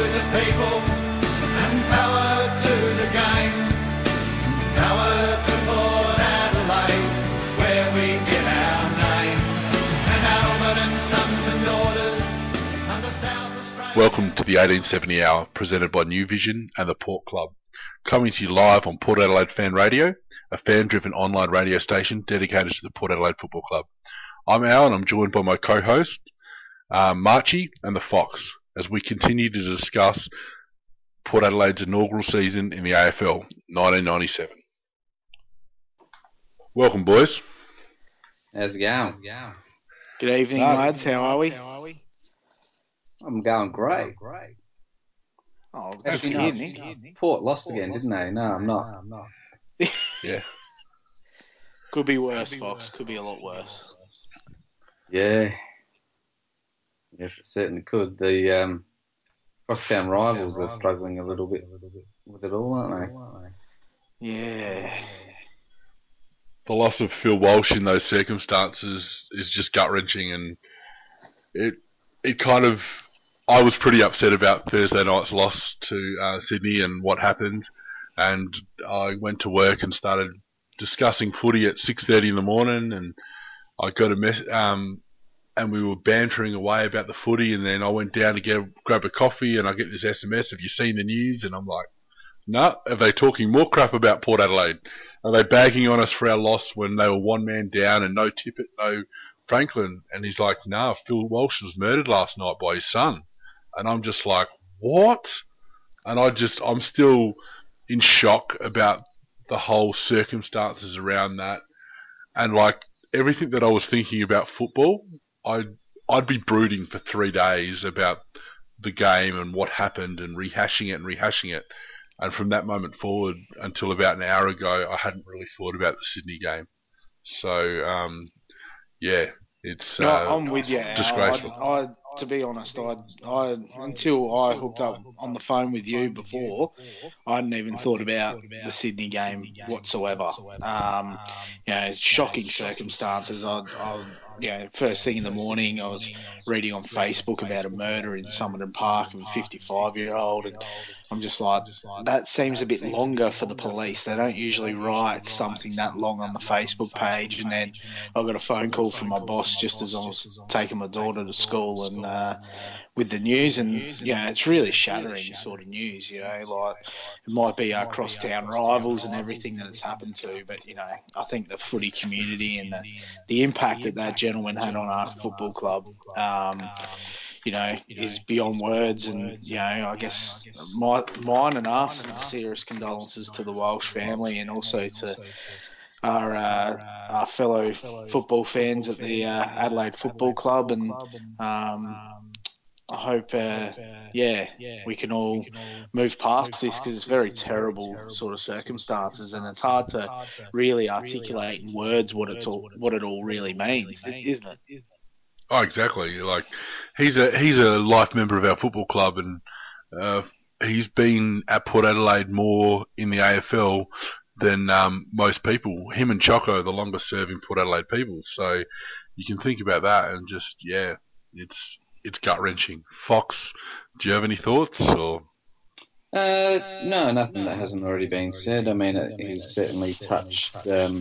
the people and power to the game. Power to Port Adelaide, where we get our name. And Albert and sons and daughters under South Australia. Welcome to the 1870 Hour, presented by New Vision and the Port Club. Coming to you live on Port Adelaide Fan Radio, a fan-driven online radio station dedicated to the Port Adelaide Football Club. I'm Al, and I'm joined by my co-host, Marchie and the Fox, as we continue to discuss Port Adelaide's inaugural season in the AFL, 1997. Welcome, boys. How's it going? Good evening, lads. How are we? I'm going great. Oh, Actually, that's no, good, Nick. Port lost again, didn't they? No, I'm not. Yeah. Could be worse, Fox. Could be a lot worse. Yeah. Yes, it certainly could. The crosstown rivals are struggling a little bit with it all, aren't they? Yeah. The loss of Phil Walsh in those circumstances is just gut-wrenching, and it kind of... I was pretty upset about Thursday night's loss to Sydney and what happened, and I went to work and started discussing footy at 6:30 in the morning, and I got a and we were bantering away about the footy, and then I went down to grab a coffee, and I get this SMS, "Have you seen the news?" And I'm like, "No, are they talking more crap about Port Adelaide? Are they bagging on us for our loss when they were one man down and no Tippett, no Franklin?" And he's like, "No, Phil Walsh was murdered last night by his son." And I'm just like, what? And I'm still in shock about the whole circumstances around that. And like everything that I was thinking about football, I'd be brooding for 3 days about the game and what happened and rehashing it. And from that moment forward until about an hour ago, I hadn't really thought about the Sydney game. So, yeah, it's I'm with you, Al. disgraceful. To be honest, I until I hooked up on the phone with you before, I hadn't even thought about the Sydney game whatsoever. Shocking circumstances. First thing in the morning, I was reading on Facebook about a murder in Summerton Park of a 55-year-old, and I'm just like, that seems a bit longer for the police. They don't usually write something that long on the Facebook page. And then I got a phone call from my boss just as I was taking my daughter to school, and with the news, and it's really shattering sort of news. Like it might be our crosstown rivals and everything that it's happened to, but I think the footy community and the impact that gentleman had on our football club, is beyond words. And I guess mine and us, serious condolences to the Walsh family, and also to our fellow football fans at the Adelaide Football Club, and I hope, we can all move past this, because it's very terrible sort of circumstances, and it's hard to really articulate in words what it all really means, isn't it? Oh, exactly. Like he's a life member of our football club, and he's been at Port Adelaide more in the AFL than most people. Him and Choco are the longest serving Port Adelaide people. So you can think about that, and just it's gut wrenching. Fox, do you have any thoughts? Or No, nothing that hasn't already been said. I mean, he's certainly touched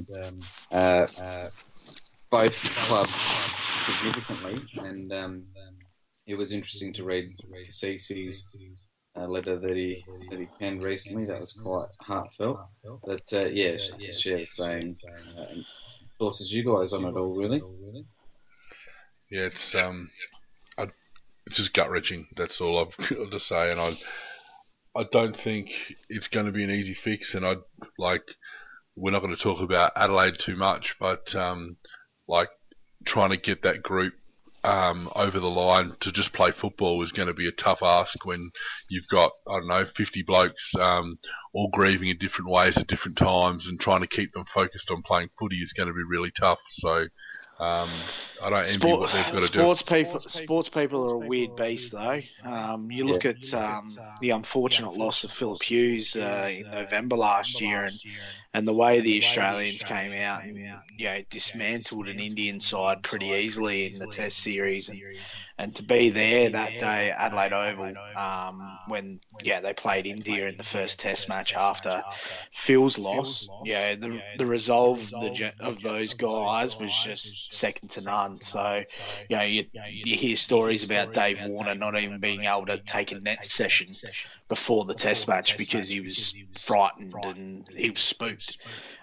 both clubs significantly, and it was interesting to read Cassisi's letter that he penned recently. That was quite heartfelt. But share the same thoughts as you guys on it all, really. Yeah, it's just gut wrenching. That's all I've got to say, and I don't think it's going to be an easy fix. And we're not going to talk about Adelaide too much, but trying to get that group over the line to just play football is going to be a tough ask when you've got 50 blokes all grieving in different ways at different times, and trying to keep them focused on playing footy is going to be really tough. So I don't envy what they've got to do. Sports people are a weird beast, though. You look at the unfortunate loss of Philip Hughes in November last year, and the way the Australians came out and dismantled an Indian side pretty easily in the Test series, And to be there that day at Adelaide Oval, when they played India in the first Test match after Phil's loss, the resolve of those guys was just second to none. So, you hear stories about Dave Warner not even being able to take a net session before the Test match because he was frightened and he was spooked.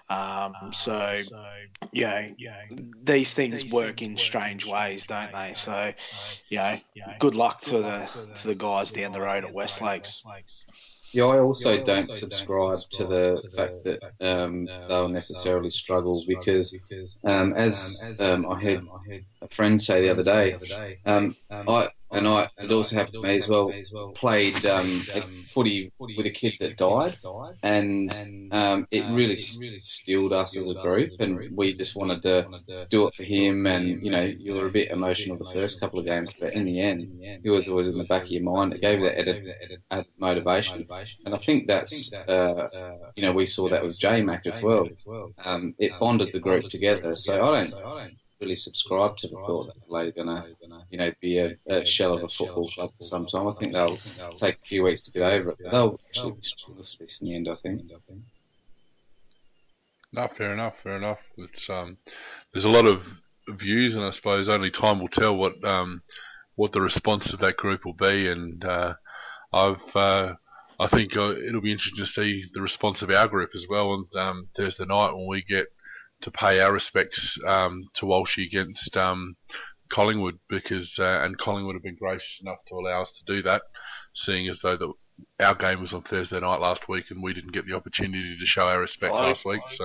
These things work in strange ways, don't they? So, good luck to the guys down the road at West Lakes. Yeah, I also don't subscribe to the fact that they'll necessarily struggle because, as I heard a friend say the other day, it also happened to me as well. Played a footy with a kid that died, and it really stilled us as a group, and we just wanted to do it for him. And you were a bit emotional the first couple of games, but in the end, it was always in the back of your mind. It gave that added motivation, and I think that's we saw that with J-Mac as well. It bonded the group together. So I don't really subscribe to the thought that they're going to, be a shell of a football club for some time. I think they'll take a few weeks to get over it, but they'll actually be strong for this in the end, I think. No, fair enough. It's there's a lot of views, and I suppose only time will tell what the response of that group will be. And I think it'll be interesting to see the response of our group as well on Thursday night when we get to pay our respects to Walshy against Collingwood, because and Collingwood have been gracious enough to allow us to do that, seeing as though our game was on Thursday night last week and we didn't get the opportunity to show our respect last week. So,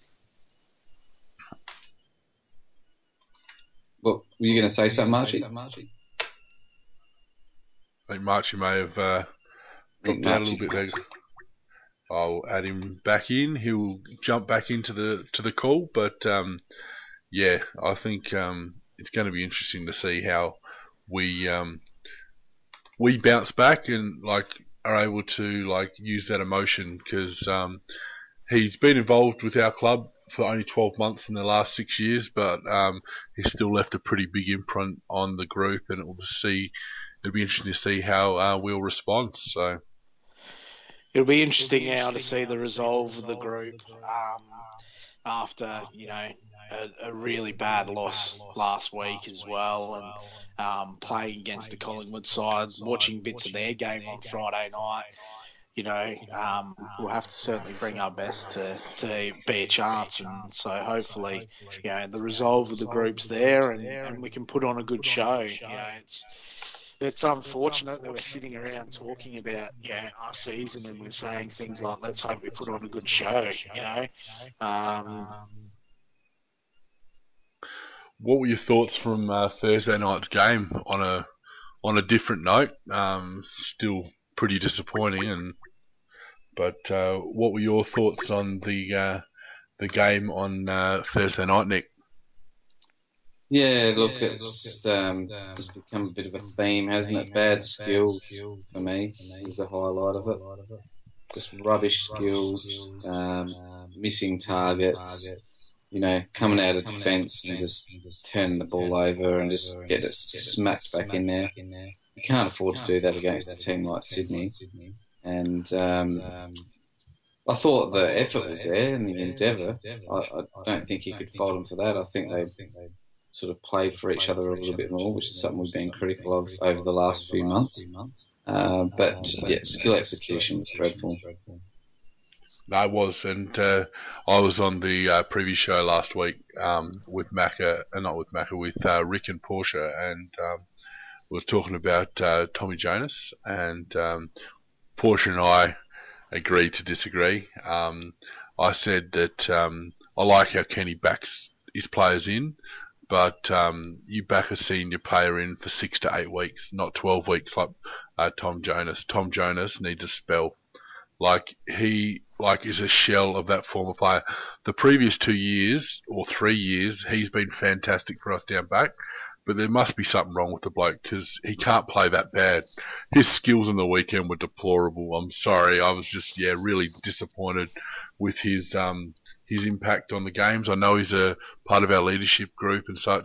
well, were you going to say something, Marchie? I think Marchie may have dropped out a little bit there. I'll add him back in. He'll jump back into the call, but I think it's going to be interesting to see how we bounce back and are able to use that emotion, because he's been involved with our club for only 12 months in the last 6 years, but he's still left a pretty big imprint on the group, and it'll be interesting to see how we'll respond. So. It'll be interesting now to see the resolve of the group after, a really bad loss last week as well, and playing against the Collingwood side, watching bits of their game on Friday night. We'll have to certainly bring our best to be a chance, and so hopefully, the resolve of the group's there, and we can put on a good show. It's unfortunate that we're sitting around talking about our season and we're saying things like, let's hope we put on a good show, What were your thoughts from Thursday night's game on a different note? Still pretty disappointing, but what were your thoughts on the game on Thursday night, Nick? Yeah, look, it's just become a bit of a theme, hasn't it? Bad skills for me is the highlight of it. Just rubbish skills, missing targets, coming out of defence and just turning the ball over and just get it smacked back in there. You can't afford to do that against a team like Sydney. And I thought the effort was there and the endeavour. I don't think he could fault them for that. I think they sort of played for each other a little bit more, which is something we've been critical of over the last few months. But skill execution was dreadful. No, it was, and I was on the preview show last week with Rick and Portia, and was talking about Tommy Jonas, and Portia and I agreed to disagree. I said that I like how Kenny backs his players in, but you back a senior player in for 6 to 8 weeks, not 12 weeks like Tom Jonas. Tom Jonas needs a spell. He is a shell of that former player. The previous 2 years or 3 years, he's been fantastic for us down back, but there must be something wrong with the bloke because he can't play that bad. His skills on the weekend were deplorable. I'm sorry. I was just really disappointed with his impact on the games. I know he's a part of our leadership group and such, and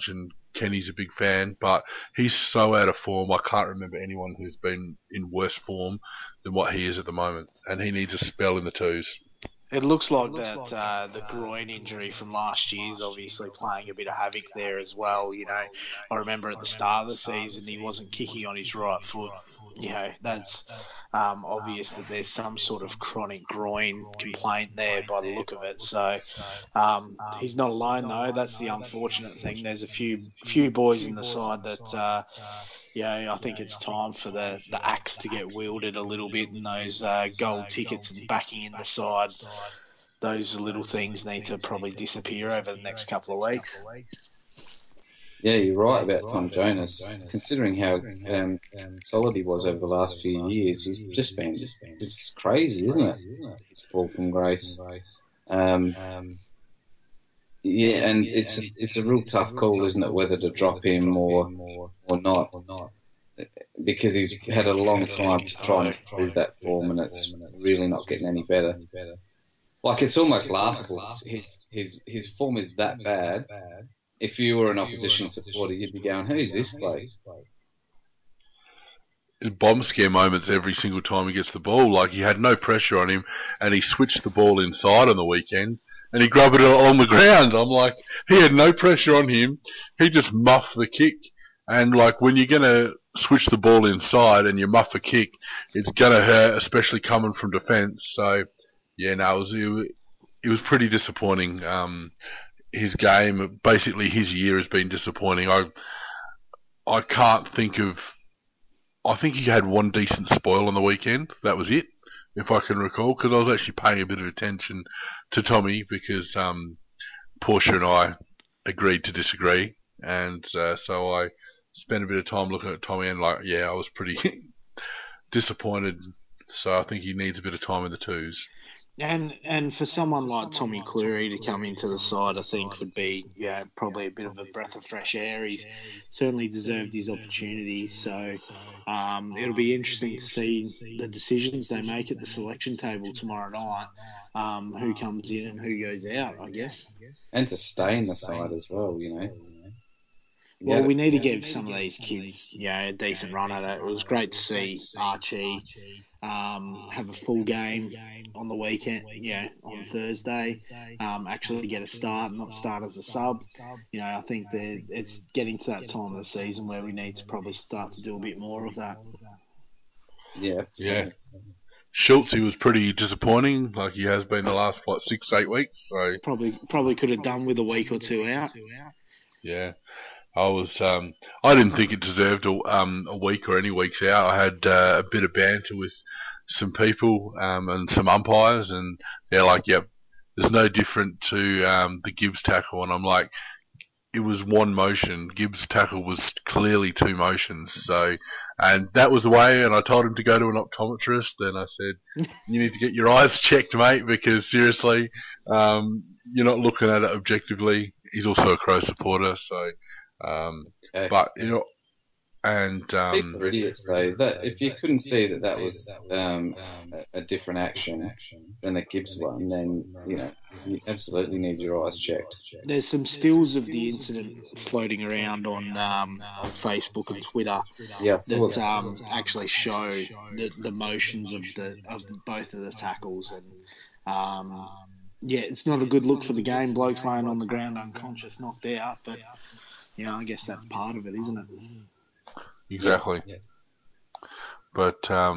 Kenny's a big fan, but he's so out of form. I can't remember anyone who's been in worse form than what he is at the moment, and he needs a spell in the twos. It looks like that the groin injury from last year is obviously playing a bit of havoc there as well. I remember at the start of the season he wasn't kicking on his right foot. That's obvious that there's some sort of chronic groin complaint there by the look of it. So he's not alone though. That's the unfortunate thing. There's a few boys in the side that I think it's time for the axe to get wielded a little bit, and those gold tickets and backing in the side, those little things need to probably disappear over the next couple of weeks. Yeah, you're right about Tom Jonas. Considering how solid he was over the last few years, he's just been, it's crazy, isn't it? His fall from grace. Yeah, and it's a real tough call, isn't it, whether to drop him or not, because he's had a long time to try and improve that form, and it's really not getting any better. Like, it's almost laughable. His form is that bad. If you were an opposition supporter, you'd be going, "Who's this bloke?" Bomb scare moments every single time he gets the ball. Like, he had no pressure on him, and he switched the ball inside on the weekend, and he grabbed it along the ground. I'm like, he had no pressure on him. He just muffed the kick. And, like, when you're going to switch the ball inside and you muff a kick, it's going to hurt, especially coming from defence. So, yeah, no, it was pretty disappointing. His game, basically his year has been disappointing. I can't think of... I think he had one decent spoil on the weekend. That was it, if I can recall, because I was actually paying a bit of attention to Tommy because Portia and I agreed to disagree, and so I spent a bit of time looking at Tommy, and I was pretty disappointed. So I think he needs a bit of time in the twos. And for someone like Tommy Cleary to come into the side, I think would be probably a bit of a breath of fresh air. He's certainly deserved his opportunities. So it'll be interesting to see the decisions they make at the selection table tomorrow night. Who comes in and who goes out, I guess. And to stay in the side as well, Well, we need to give some of these kids, a decent run at it. It was great to see Archie have a full game on the weekend, on Thursday, actually get a start, not start as a sub. I think that it's getting to that time of the season where we need to probably start to do a bit more of that. Yeah. Schultz, he was pretty disappointing, like he has been the last 6-8 weeks. So probably could have done with a week or two out. Yeah. I didn't think it deserved a week or any weeks out. I had a bit of banter with some people and some umpires, and they're like, "Yep, there's no different to the Gibbs tackle." And I'm like, it was one motion. Gibbs' tackle was clearly two motions. So, and that was the way. And I told him to go to an optometrist, and I said, "You need to get your eyes checked, mate, because seriously, you're not looking at it objectively." He's also a Crow supporter, so. But and people are idiots though. That if you couldn't see that was a different action than the Gibbs one, then you absolutely need your eyes checked. There's some stills of the incident floating around on Facebook and Twitter that actually show the motions of both of the tackles, and it's not a good look for the game. Blokes laying on the ground unconscious, knocked out, but. I guess that's part of it, isn't it? Exactly. Yeah. But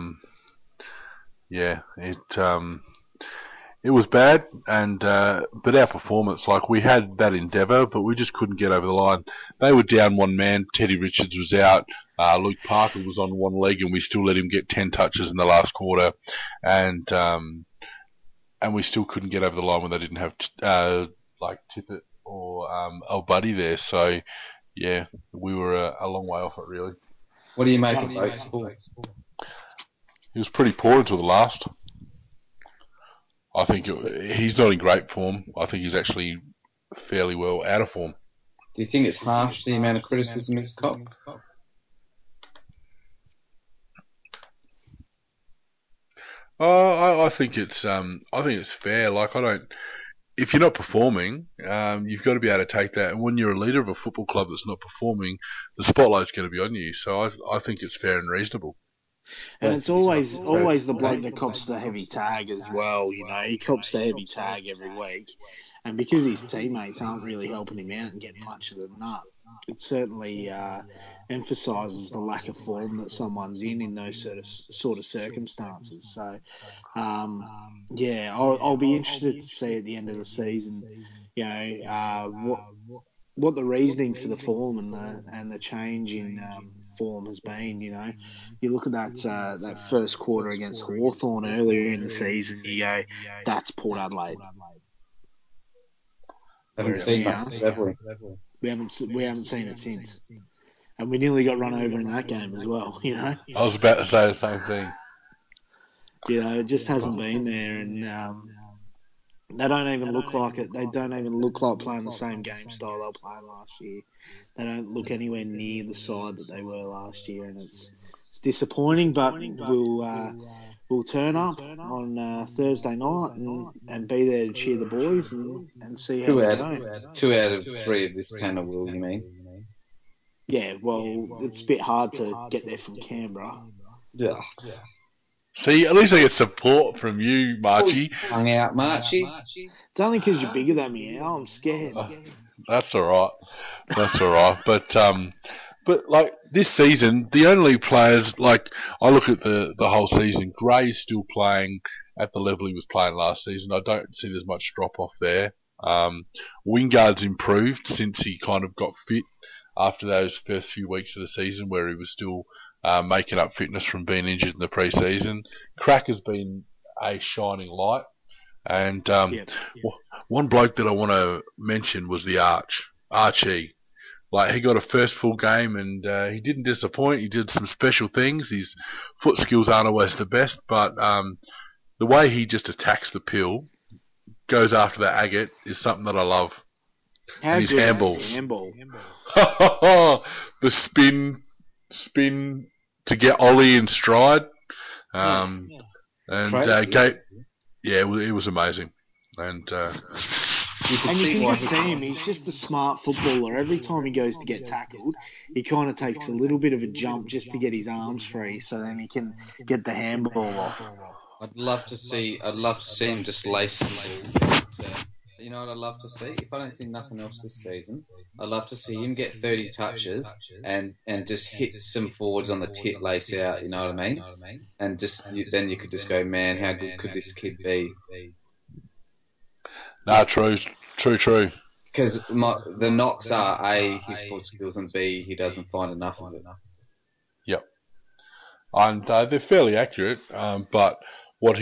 it was bad, and but our performance, we had that endeavour, but we just couldn't get over the line. They were down one man. Teddy Richards was out. Luke Parker was on one leg, and we still let him get 10 touches in the last quarter, and we still couldn't get over the line when they didn't have Tippett or El Buddy there. So, yeah, we were a long way off it, really. What do you make of Oakes full? He was pretty poor until the last. I think he's not in great form. I think he's actually fairly well out of form. Do you think it's harsh, the amount of criticism it's copped? I think it's fair. if you're not performing, you've got to be able to take that. And when you're a leader of a football club that's not performing, the spotlight's going to be on you. So I think it's fair and reasonable. And it's always the bloke that cops the heavy tag as well. You know, he cops the heavy tag every week, and because his teammates aren't really helping him out and getting much of the nut, it certainly emphasises the lack of form that someone's in those sort of circumstances. So, I'll be interested to see at the end of the season, you know, what the reasoning for the form and the change in form has been. You know, you look at that first quarter against Hawthorn earlier in the season, you go, that's Port Adelaide. Haven't seen that, have we? We haven't seen it since, and we nearly got run over in that game as well. You know, I was about to say the same thing. You know, it just hasn't been there, and they don't even look like it. They don't even look like playing the same game style they were playing last year. They don't look anywhere near the side that they were last year, and it's disappointing. But we'll turn up on Thursday night and be there to cheer the boys and see how they go. 2 out of 3 of this panel, will you mean? Yeah, well, it's a bit hard to get there from Canberra. Yeah. See, at least I get support from you, Marchie. Hung out, Marchie. It's only because you're bigger than me, Al. I'm scared. That's all right. That's all right. But like this season, the only players, like I look at the whole season, Gray's still playing at the level he was playing last season. I don't see there's much drop off there. Wingard's improved since he kind of got fit after those first few weeks of the season where he was still making up fitness from being injured in the pre-season. Crack has been a shining light. And one bloke that I want to mention was the Archie. Like, he got a first full game and he didn't disappoint. He did some special things. His foot skills aren't always the best, but the way he just attacks the pill, goes after that agate, is something that I love. How and his good is handballs. his handball? The spin to get Ollie in stride. And it was amazing. And you can just see him. He's just a smart footballer. Every time he goes to get tackled, he kind of takes a little bit of a jump just to get his arms free, so then he can get the handball off. I'd love to see him just lace the ball. You know what I'd love to see? If I don't see nothing else this season, I'd love to see him get 30 touches and just hit some forwards on the tit, lace out. You know what I mean? And then you could just go, man, how good could this kid be? Nah, true. Because the knocks are A, his foot skills, and B, he doesn't find enough of it. Yep. And they're fairly accurate, but what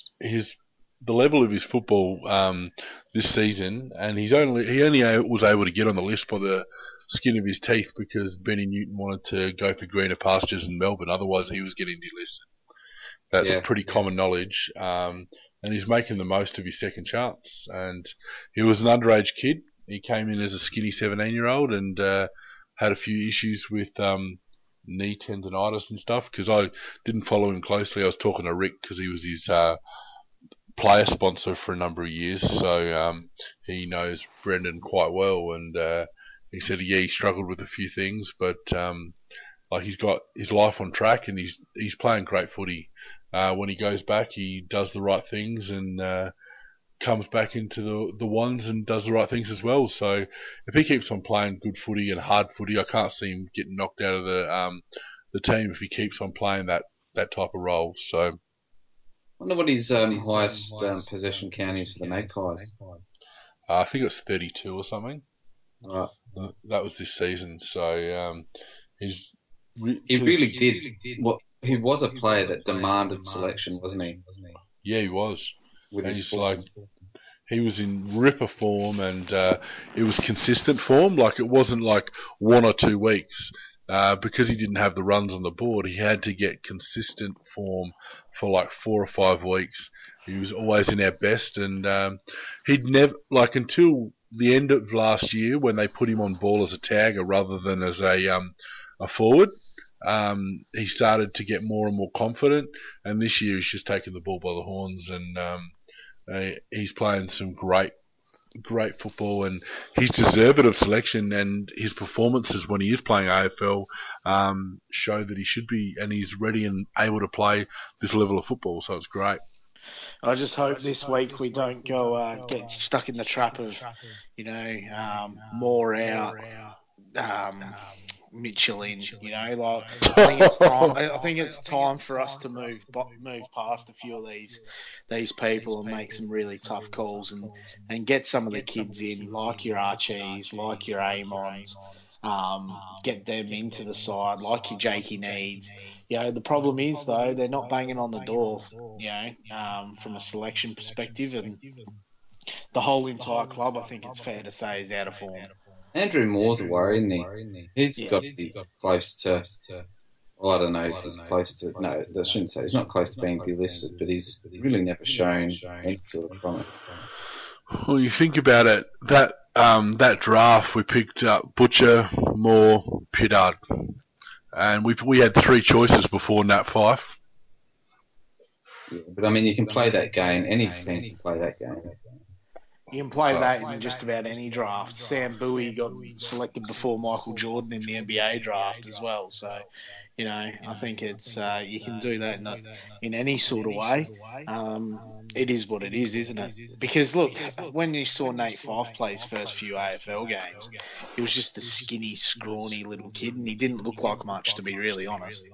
the level of his football this season, and he only was able to get on the list by the skin of his teeth because Benny Newton wanted to go for greener pastures in Melbourne. Otherwise, he was getting delisted. That's pretty common knowledge. And he's making the most of his second chance. And he was an underage kid. He came in as a skinny 17-year-old and had a few issues with knee tendonitis and stuff. Because I didn't follow him closely. I was talking to Rick because he was his player sponsor for a number of years, so he knows Brendan quite well, and he said he struggled with a few things, but like he's got his life on track and he's playing great footy. When he goes back, he does the right things and comes back into the ones and does the right things as well. So if he keeps on playing good footy and hard footy, I can't see him getting knocked out of the team if he keeps on playing that type of role. So I wonder what his highest possession count is for the Magpies. I think it's 32 or something. Right. That was this season. So he really did. He was a player that demanded selection, wasn't he? Yeah, he was. With and his he was in ripper form, and it was consistent form. Like, it wasn't like 1 or 2 weeks. Because he didn't have the runs on the board, he had to get consistent form for like 4 or 5 weeks. He was always in our best, and he'd never, like, until the end of last year when they put him on ball as a tagger rather than as a forward. He started to get more and more confident, and this year he's just taken the ball by the horns, and he's playing some great great football, and he's deserved of selection. And his performances when he is playing AFL show that he should be, and he's ready and able to play this level of football. So it's great. I just hope this week we don't go get stuck in the trap of, more out, Mitchell in. I think it's time. I think it's time for us to move past a few of these people and make some really tough calls and get some of the kids in, like your Archies, like your Amons. Get them into the side, like your Jakey Needs. The problem is, though, they're not banging on the door, from a selection perspective. And the whole entire club, I think it's fair to say, is out of form. Andrew Moore's a worry, isn't he? He's got to be close to... Well, I don't know if he's close to... No, I shouldn't say. He's not close to being delisted, but he's really never shown any sort of promise. Well, you think about it, that draft, we picked up Butcher, Moore, Pittard. And we had 3 choices before Nat Fyfe. Yeah, but, you can play that game. Any team can play that game. You can play that in just about any draft. Sam Bowie got selected before Michael Jordan in the NBA draft as well. So, I think it's you can do that in any sort of way. It is what it is, isn't it? Because, look, when you saw Nate Fyfe play his first few AFL games, he was just a skinny, scrawny little kid, and he didn't look like much, to be really honest.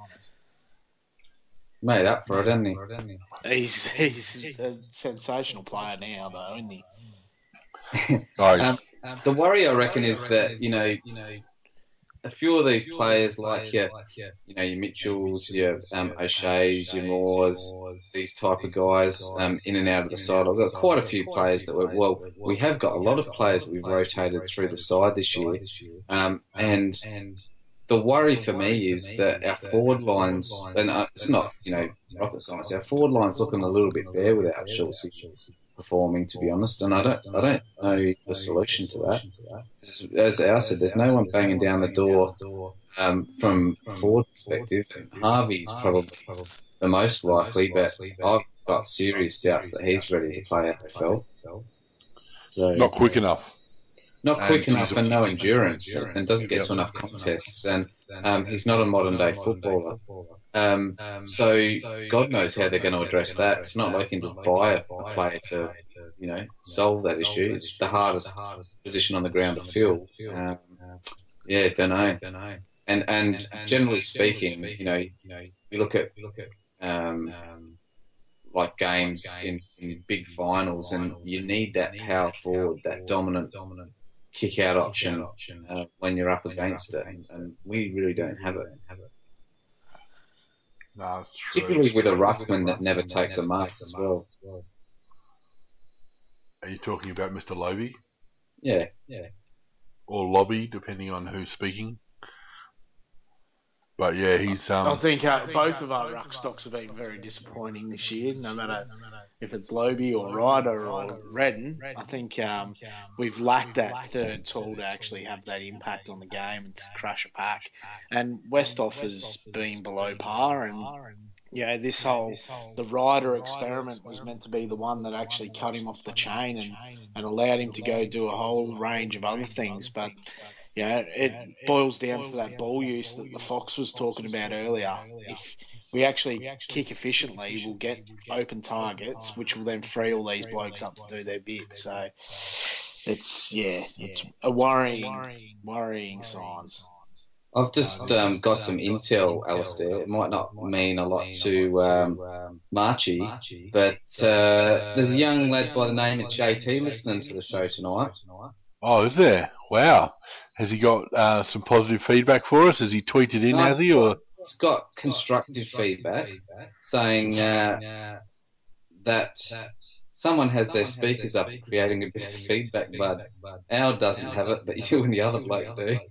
Made up for it, hasn't he? He's a sensational player now, though, isn't he? The worry, I reckon, is that a few of these players, like your Mitchells, your O'Shea's, your Moores, these type of guys, in and out of the side. I've got quite a few players that we have got a lot of players that we've rotated through the side this year, and the worry for me is that our forward lines, and it's not rocket science, our forward line's looking a little bit bare without Schultz performing, to be honest, and I don't know the solution to that. As Al said, there's no one banging down the door from a forward perspective. Harvey's probably the most likely, but I've got serious doubts that he's ready to play AFL. So not quick enough. Not quick enough and no endurance, and doesn't get to enough contests, and he's not a modern day footballer. So God knows how they're going to address that. It's not like you can buy a player to, solve that issue. It's the hardest position on the ground to fill. Don't know. And generally speaking, you look at like games in big finals, and you need that power forward, that dominant kick-out option when you're up against it, and we really don't have it. No, it's true. Particularly with a ruckman that never takes a mark as well. Are you talking about Mr. Lobby? Yeah. Or Lobby, depending on who's speaking. But yeah, he's... I think both of our ruck stocks have been very disappointing this year, no matter if it's Lobby or Ryder or Redden. I think we've lacked that third tool to actually have that impact on the game and to crush a pack. And Westhoff has been below par, and the Ryder experiment was meant to be the one that actually cut him off the chain and allowed him to go do a whole range of other things. But it boils down to that ball use that the Fox was talking about earlier. If we actually kick efficiently, we'll get open targets, which will then free all these blokes up to do their bit. So it's a worrying signs. I've just got some intel, Alistair. It might not mean a lot to Marchie, but there's a young lad by the name of JT listening to the show tonight. Oh, is there? Wow. Has he got some positive feedback for us? Has he tweeted in, has he? Or it's got constructive feedback saying that someone has their speakers up creating a bit of feedback, but Al doesn't have it, but you and the other bloke do.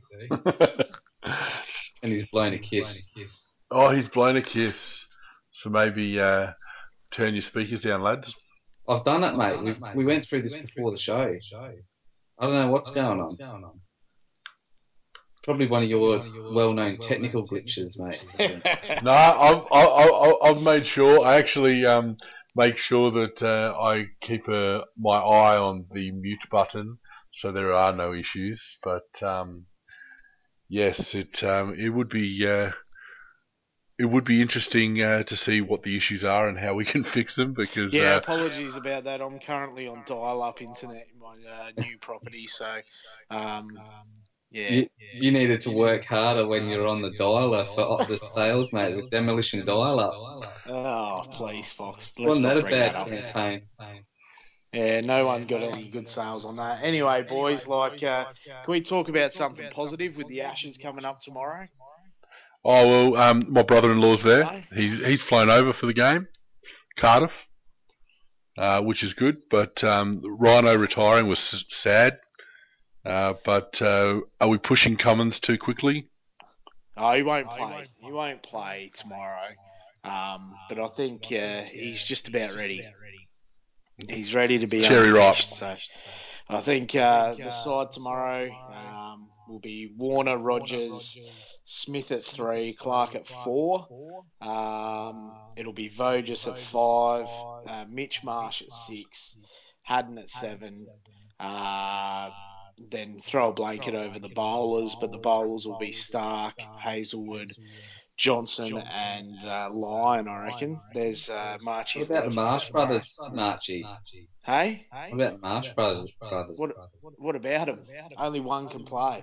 And he's blown a kiss. Oh, he's blown a kiss. So maybe turn your speakers down, lads. I've done it, mate. We went through this before the show. I don't know what's going on. Probably one of your well-known technical glitches, mate. No, I've made sure. I actually make sure that I keep my eye on the mute button so there are no issues. But yes, it would be interesting to see what the issues are and how we can fix them. Because apologies about that. I'm currently on dial-up internet in my new property, so You needed to work harder when you're on the dialer for the sales, mate, with Demolition Dial-Up. Oh, please, Fox. Wasn't that a bring that bad up. campaign? Yeah, no one got any good sales on that. Anyway, boys, can we talk about something positive with the Ashes coming up tomorrow? Oh, well, my brother-in-law's there. No? He's flown over for the game, Cardiff, which is good. But Rhino retiring was sad. But are we pushing Cummins too quickly? Oh, he won't play. He won't play tomorrow. But I think he's just about ready. He's ready to be cherry ripe. So I think the side tomorrow will be Warner, Rogers, Smith at 3, Clark at 4. It'll be Voges at 5, Mitch Marsh at 6, Haddon at 7. Then throw a blanket over the bowlers, but the bowlers will be Stark, Hazelwood, Johnson, and Lyon, I reckon. There's Marchie's. What about the Marsh brothers, Marchie? Hey? What about the Marsh brothers? What about them? Only one can play.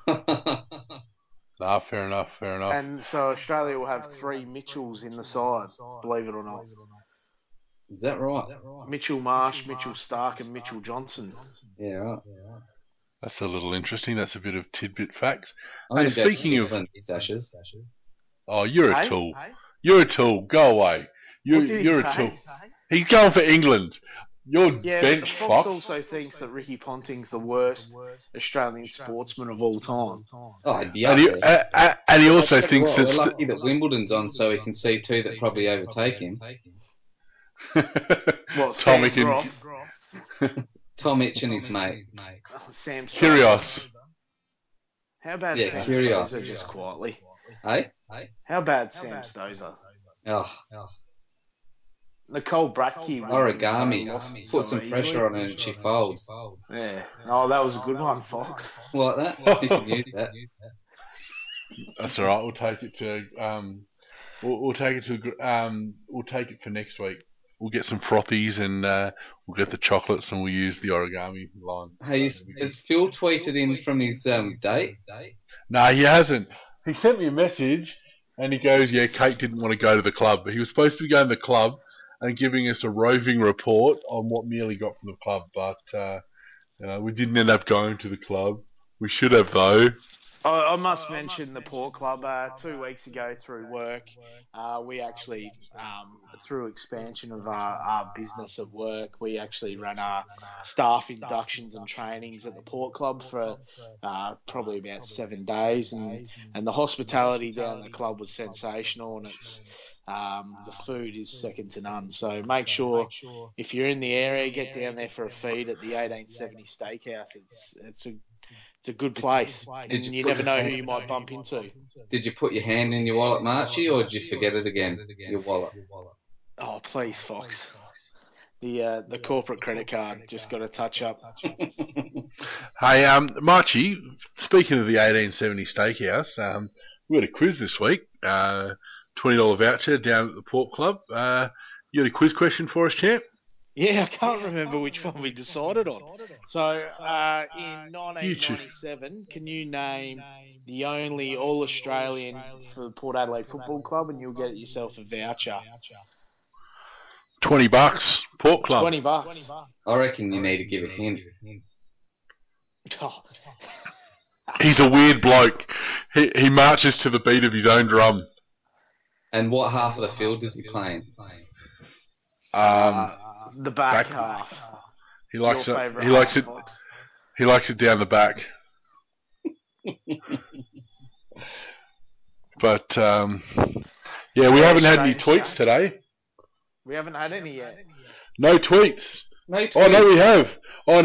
Nah, fair enough. And so Australia will have 3 Mitchells in the side, believe it or not. Is that right? Mitchell Marsh, Mitchell Stark, and Mitchell Johnson. Yeah, right. That's a little interesting. That's a bit of tidbit facts. Hey, speaking of Ashes. Oh, you're a tool. You're a tool. Go away. You're a tool. He's going for England. You're bench, Fox. Also thinks that Ricky Ponting's the worst Australian sportsman of all time. Oh, he'd be and he also thinks that we're lucky that Wimbledon's on, so he can see 2 that probably overtake him. What? Tommy Tom Mitch and his mate. Sam Kyrgios. How bad Sam Kyrgios. Stosur just quietly? Hey? How bad Sam Stosur? Oh. Nicole Bratke. Origami. Put some pressure on her and she folds. Yeah. Oh, that was a good one, Fox. Like that? You can use that. That's all right. We'll take it to we'll take it for next week. We'll get some frothies and we'll get the chocolates and we'll use the origami line. Hey, has Phil tweeted in from his date? No, he hasn't. He sent me a message and he goes, yeah, Kate didn't want to go to the club. But he was supposed to be going to the club and giving us a roving report on what Mealy got from the club. But we didn't end up going to the club. We should have, though. I must mention the Port Club. 2 weeks ago through work, we actually, through expansion of our business of work, we actually ran our staff inductions and trainings at the Port Club for probably about 7 days. And the hospitality down at the club was sensational, and it's the food is second to none. So make sure, if you're in the area, get down there for a feed at the 1870 Steakhouse. It's a good place, and you never know who you might bump into. Did you put your hand in your wallet, Marchie, or did you forget it again? Your wallet. Oh, please, Fox. The corporate credit card just got a touch up. Hey, Marchie, speaking of the 1870 Steakhouse, we had a quiz this week. $20 voucher down at the Port Club. You had a quiz question for us, champ? Yeah, I can't remember which one we decided on. So, in 1997, can you name the only All-Australian for the Port Adelaide Football Club, and you'll get yourself a voucher? $20, Port Club. $20. I reckon you need to give a hint. Oh. He's a weird bloke. He marches to the beat of his own drum. And what half of the field does he play in? The back half. He likes it. He likes it down the back. But yeah, we haven't had any tweets today. We haven't had any yet. No tweets. No tweets. Oh no, we have. Oh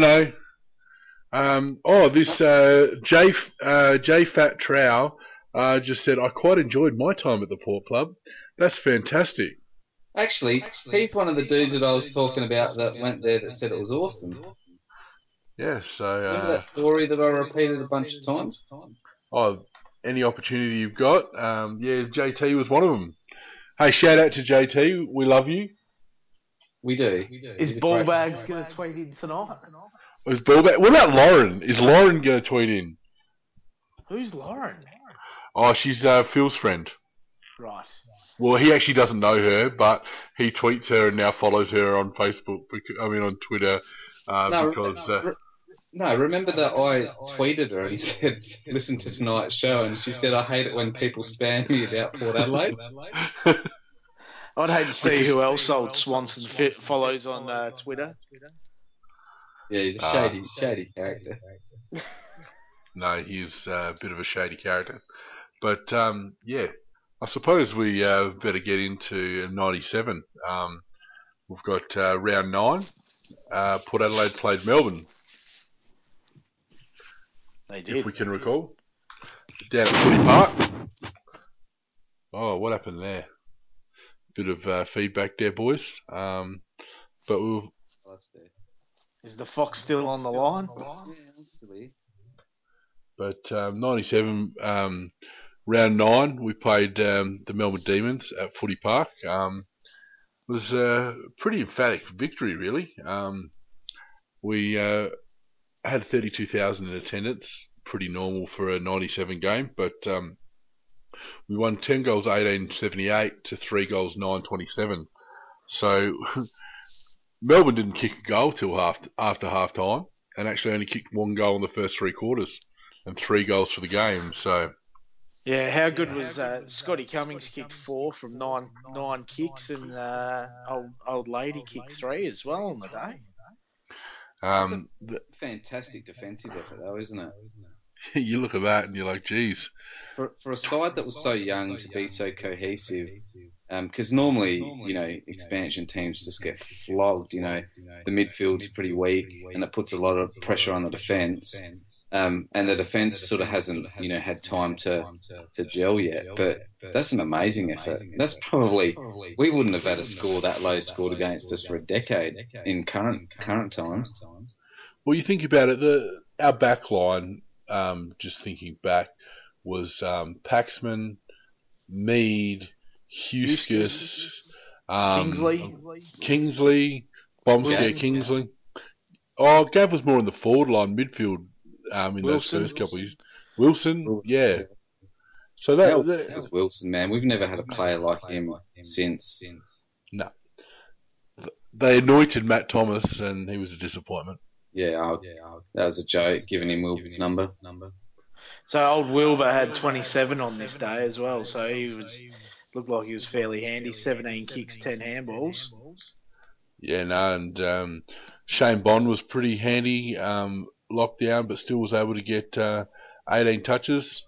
no. This J Fat Trow just said, I quite enjoyed my time at the Port Club. That's fantastic. Actually, he's one of the dudes that I was talking about that went there that said it was awesome. Yeah, so... Remember that story that I repeated a bunch of times? Any opportunity you've got. JT was one of them. Hey, shout out to JT. We love you. We do. Is Ballbags going to tweet in tonight? What about Lauren? Is Lauren going to tweet in? Who's Lauren? Oh, she's Phil's friend. Right. Well, he actually doesn't know her, but he tweets her and now follows her on Facebook. On Twitter. Remember that I tweeted her and said, listen to tonight's show, and she said, I hate it when people spam me about Port Adelaide. I'd hate to see who else old Swanson follows on Twitter. Yeah, he's a shady character. No, he's a bit of a shady character. But, I suppose we better get into 97. We've got round 9. Port Adelaide played Melbourne. They did. If we can recall. Down at Footy Park. Oh, what happened there? Bit of feedback there, boys. Is the Fox still on the line? Yeah, I'm still here. But 97, round 9, we played the Melbourne Demons at Footy Park. It was a pretty emphatic victory, really. We had 32,000 in attendance, pretty normal for a 97 game, but we won 10 goals 18-78 to 3 goals 9-27. So Melbourne didn't kick a goal till after half time, and actually only kicked 1 goal in the first 3 quarters and 3 goals for the game. So yeah, how good was Scotty Cummings kicked 4 from nine kicks, and old lady kicked 3 as well on the day. Fantastic defensive effort, though, isn't it? You look at that and you're like, geez. For a side that was so young to be so cohesive, because normally, expansion teams just get flogged. The midfield's pretty weak, and it puts a lot of pressure on the defence. And the defence sort of hasn't, had time to gel yet. But that's an amazing effort. That's probably we wouldn't have had a score that low scored against us for a decade in current times. Well, you think about it, our back line, just thinking back, was Paxman, Mead, Huskus, Kingsley, Bombscare Kingsley. Oh, Gav was more in the forward line, midfield, in those first couple of years. Wilson, yeah. So that was Wilson, man. We've never had a player like him since. No. They anointed Matt Thomas, and he was a disappointment. Yeah, that was a joke, giving him Wilbur's number. So old Wilbur had 27 on this day as well, so looked like he was fairly handy. 17 kicks, 10 handballs. Yeah, no, and Shane Bond was pretty handy, lockdown, but still was able to get 18 touches.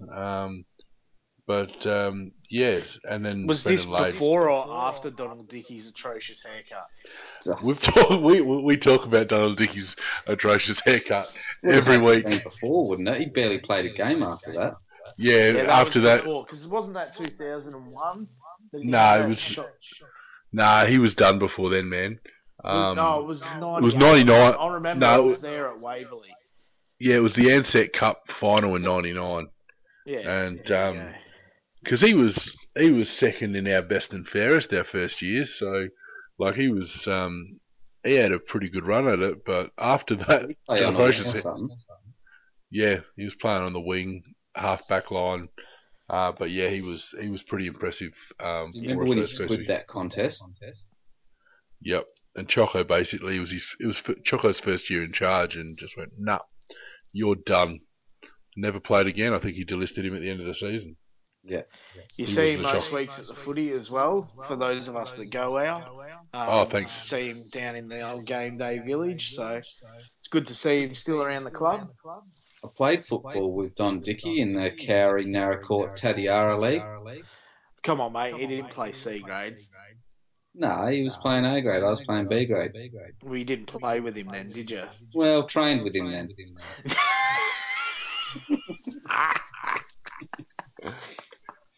Yes, and then was this before or after Donald Dickey's atrocious haircut? We talk about Donald Dickey's atrocious haircut every week. Before, wouldn't it? He barely played a game after that. Yeah, after that, because wasn't that 2001? No, it was. Nah, he was done before then, man. No, it was 99. It was 99. I remember I was there at Waverley. Yeah, it was the Ansett Cup final in 99. Yeah, and because he was second in our best and fairest our first year, so like he was he had a pretty good run at it. But after that, yeah, he was playing on the wing, half back line. But yeah, he was pretty impressive. Do you remember when he squid that contest? Yep, and Choco basically it was Choco's first year in charge, and just went, nah, you're done. Never played again. I think he delisted him at the end of the season. Yeah. You see him most weeks at the footy as well, for those of us that go out. Thanks. See him down in the old game day village, so it's good to see him still around the club. I played football with Don Dickey in the Cowrie Narracourt Tatiara League. Come on, mate, he didn't play C grade. No, he was playing A grade. I was playing B grade. Well, you didn't play with him then, did you? Well, trained with him then.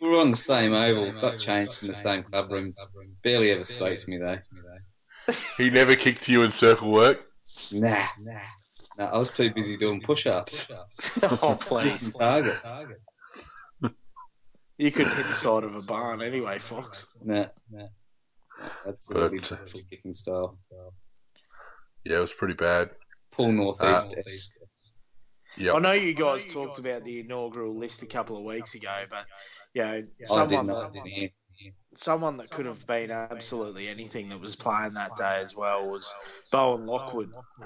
We were on the same oval, got changed in the same club room. Barely ever spoke to me though. He never kicked you in circle work. Nah. No, I was too busy doing push-ups, Oh, please. missing targets. You couldn't hit the side of a barn anyway, Fox. Nah. That's a But, little kicking style. Yeah, it was pretty bad. Paul Northeast. Yep. I know you guys talked about the inaugural list a couple of weeks ago, but someone that could have been absolutely anything that was playing that day as well was Bowen Lockwood.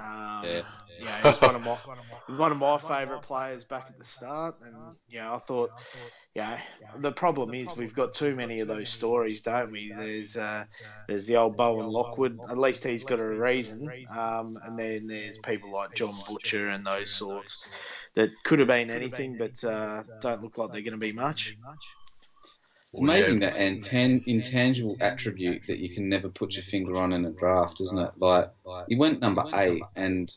He was one of my favourite players back at the start, and I thought, the problem is we've got too many of those stories, don't we? There's the old Bowen Lockwood. At least he's got a reason, and then there's people like John Butcher and those sorts that could have been anything, but don't look like they're going to be much. It's amazing that intangible attribute that you can never put your finger on in a draft, isn't it? Like, he went number 8, and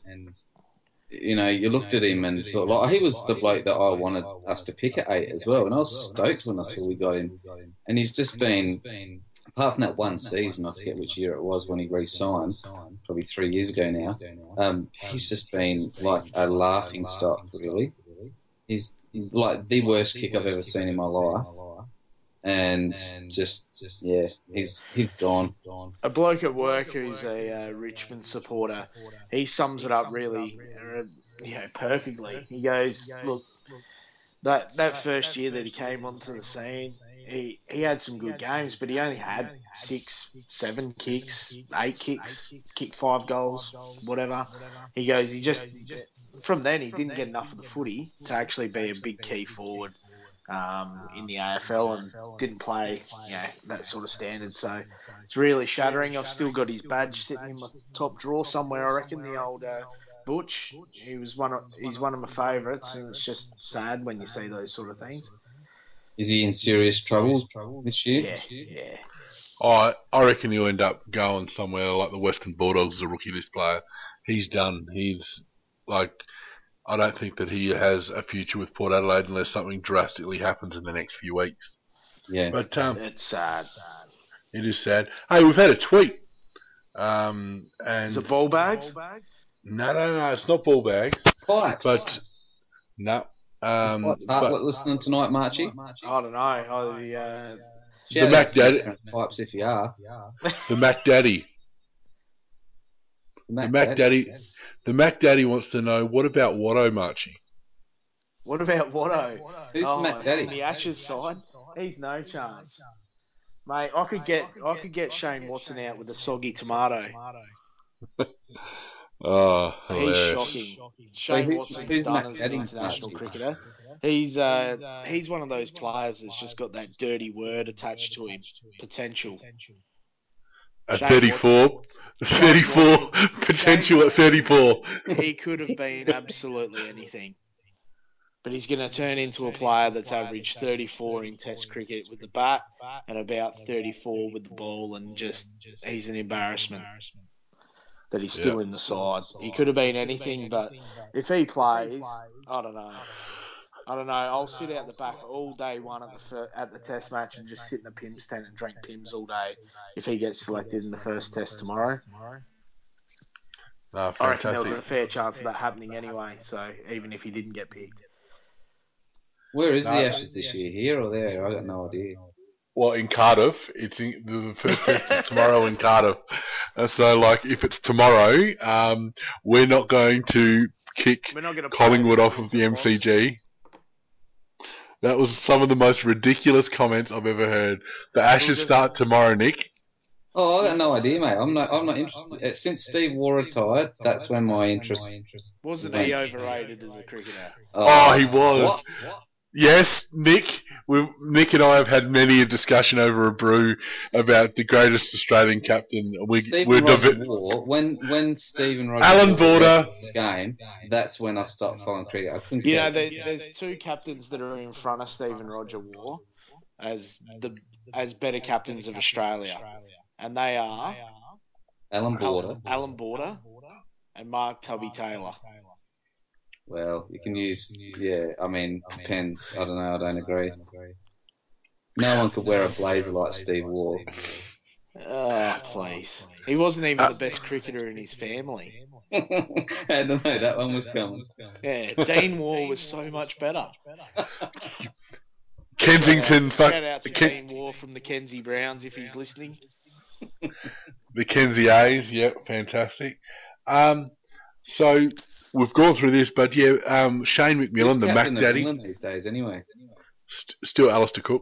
you looked at him and thought, like, he was the bloke that I wanted us to pick at 8 as well, and I was stoked when I saw we got him. And he's just been, apart from that one season, I forget which year it was when he re-signed, probably 3 years ago now, he's just been like a laughing stock, really. He's like the worst kick I've ever seen in my life. And he's gone. A bloke at work who's a Richmond supporter, he sums it up really, perfectly. He goes, "Look, that first year that he came onto the scene, he had some good games, but he only had 6, 7 kicks, 8 kicks, kicked 5 goals, whatever." He goes, from then he didn't get enough of the footy to actually be a big key forward in the AFL, and didn't play, that sort of standard. So it's really shattering. I've still got his badge sitting in my top drawer somewhere, I reckon. The old Butch. He's one of my favourites, and it's just sad when you see those sort of things. Is he in serious trouble this year? Yeah. I reckon he'll end up going somewhere like the Western Bulldogs as a rookie list player. He's done. He's like, I don't think that he has a future with Port Adelaide unless something drastically happens in the next few weeks. Yeah, but it's sad. It is sad. Hey, we've had a tweet. And is it ball bags? No, it's not ball bags. Pipes. But no. But listening tonight, Marchie? I don't know. The Mac Daddy. Pipes, if you are. The Mac Daddy. The Mac Daddy. The Mac Daddy wants to know, what about Watto, Marchie? What about Watto? Who's the Mac Daddy? On the Ashes side, he's no chance. Mate, I could get Shane Watson out with a soggy tomato. Oh, he's shocking. Shane Watson's done as an international cricketer. He's one of those players that's just got that dirty word attached to him. Potential. At 34, potential at 34. He could have been absolutely anything. But he's going to turn into a player that's averaged 34 in Test cricket with the bat and about 34 with the ball, and he's an embarrassment that he's still in the side. He could have been anything, but if he plays, I don't know. I'll sit out the back all day one at the Test match and just sit in the Pims tent and drink Pims all day if he gets selected in the first Test tomorrow. Oh, I reckon there was a fair chance of that happening anyway, so even if he didn't get picked. Where is the Ashes this year? Here or there? I got no idea. Well, in Cardiff. The first Test is tomorrow in Cardiff. So, like, if it's tomorrow, we're not going to kick Collingwood off of the MCG. That was some of the most ridiculous comments I've ever heard. The Ashes start tomorrow, Nick. Oh, I got no idea, mate. I'm not interested. Since Steve Waugh retired, that's when my interest. Wasn't he overrated as a cricketer? Oh, he was. What? Yes, Nick. Nick and I have had many a discussion over a brew about the greatest Australian captain. Waugh, when Stephen Roger Alan Border the game, that's when I stopped following cricket. I couldn't. There's 2 captains that are in front of Stephen Roger Waugh as better captains of Australia, and they are Alan Border, and Mark Tubby Taylor. Well, you can use, depends. I don't know, I don't agree. No one could wear a blazer like Steve Waugh. Oh, please. He wasn't even the best cricketer in his family. I don't know, that one was coming. Yeah, Dean Waugh was so much better. Kensington. Shout out to Dean Waugh from the Kenzie Browns if he's listening. The Kenzie A's, yep, fantastic. So we've gone through this, but yeah, Shane McMillan, the Mac Daddy, these days, anyway. Still Alistair Cook.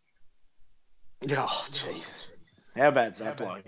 Oh, jeez. How bad's that bloke?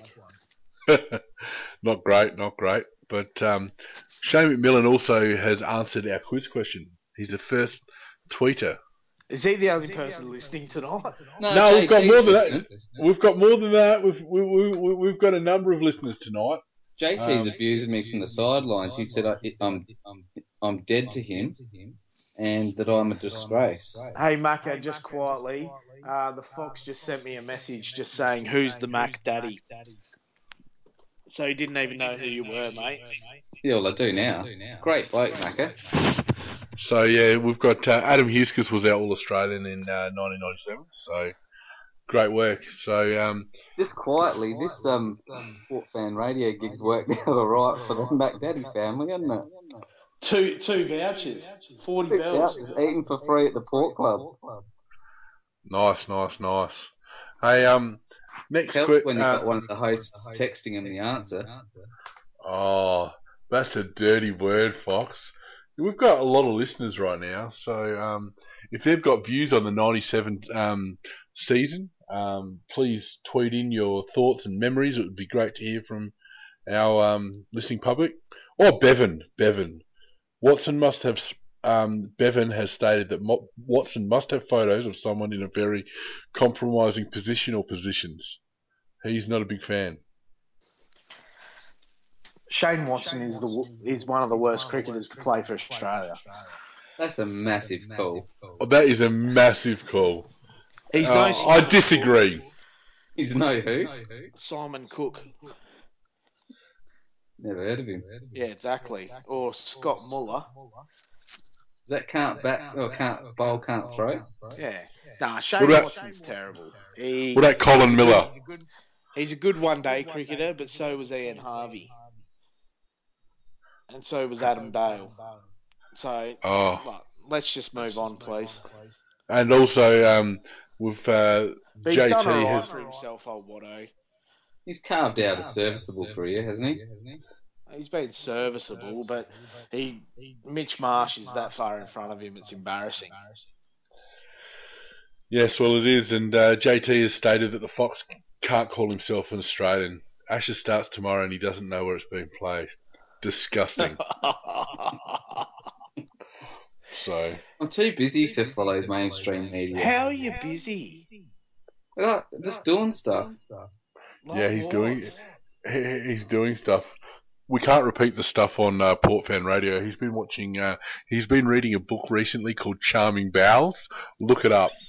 Not great. But Shane McMillan also has answered our quiz question. He's the first tweeter. Is he the only person listening tonight? No, we've got more than that. We've got more than that. We've got a number of listeners tonight. JT's abusing me from the sidelines. He said I'm dead to him, and that I'm a disgrace. Hey, Macca, just quietly, the Fox just sent me a message just saying, "Who's the Mac Daddy?" So he didn't even know who you were, mate. Yeah, well, I do now. Great bloke, Macca. So yeah, we've got Adam Huskus was our All-Australian in 1997. So great work. So just quietly, this Port Fan Radio gig's worked out all right for the Mac Daddy family, hasn't it? Two vouchers, 40 bells. Vouchers eaten for free at the Port Club. Nice. Hey, next helps when you've got one of the hosts texting him the answer. Oh, that's a dirty word, Fox. We've got a lot of listeners right now, so if they've got views on the 97 season, please tweet in your thoughts and memories. It would be great to hear from our listening public. Or Bevan. Watson must have. Bevan has stated that Watson must have photos of someone in a very compromising position or positions. He's not a big fan. Shane Watson is one of the worst cricketers to play for Australia. That's a massive call. Oh, that is a massive call. He's no. I disagree. He's no who? Simon Cook. Never heard of him. Yeah, exactly. Or Scott Muller. Is that can't bat or can't bowl, can't throw? Yeah. Nah, Shane Watson's terrible. What about Colin Miller? He's a good one-day cricketer, but so was Ian Harvey. And so was Adam Dale. So, let's just move on, please. And also, with But he's JT done all right has for himself, old Watto. He's carved out a serviceable career, hasn't he? He's been serviceable, but Mitch Marsh is that far in front of him, it's embarrassing. Yes, well it is, and JT has stated that the Fox can't call himself an Australian. Ashes starts tomorrow and he doesn't know where it's being played. Disgusting. So I'm too busy to follow mainstream media. How are you busy? Just doing stuff. Yeah, he's doing stuff. We can't repeat the stuff on Port Fan Radio. He's been watching. He's been reading a book recently called Charming Bowels. Look it up.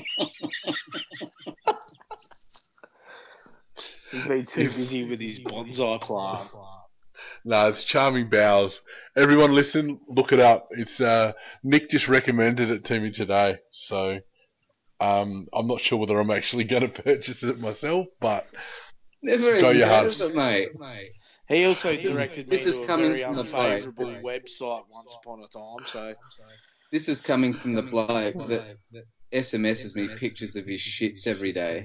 He's been too busy with his bonsai plant. No, it's Charming Bowels. Everyone listen, look it up. It's Nick just recommended it to me today, so I'm not sure whether I'm actually going to purchase it myself, but never go even your heard heart. of it, mate. He also directed me This is to a coming very from the unfavourable bloke. website once upon a time, so... This is coming from the bloke that SMSs me pictures of his shits every day.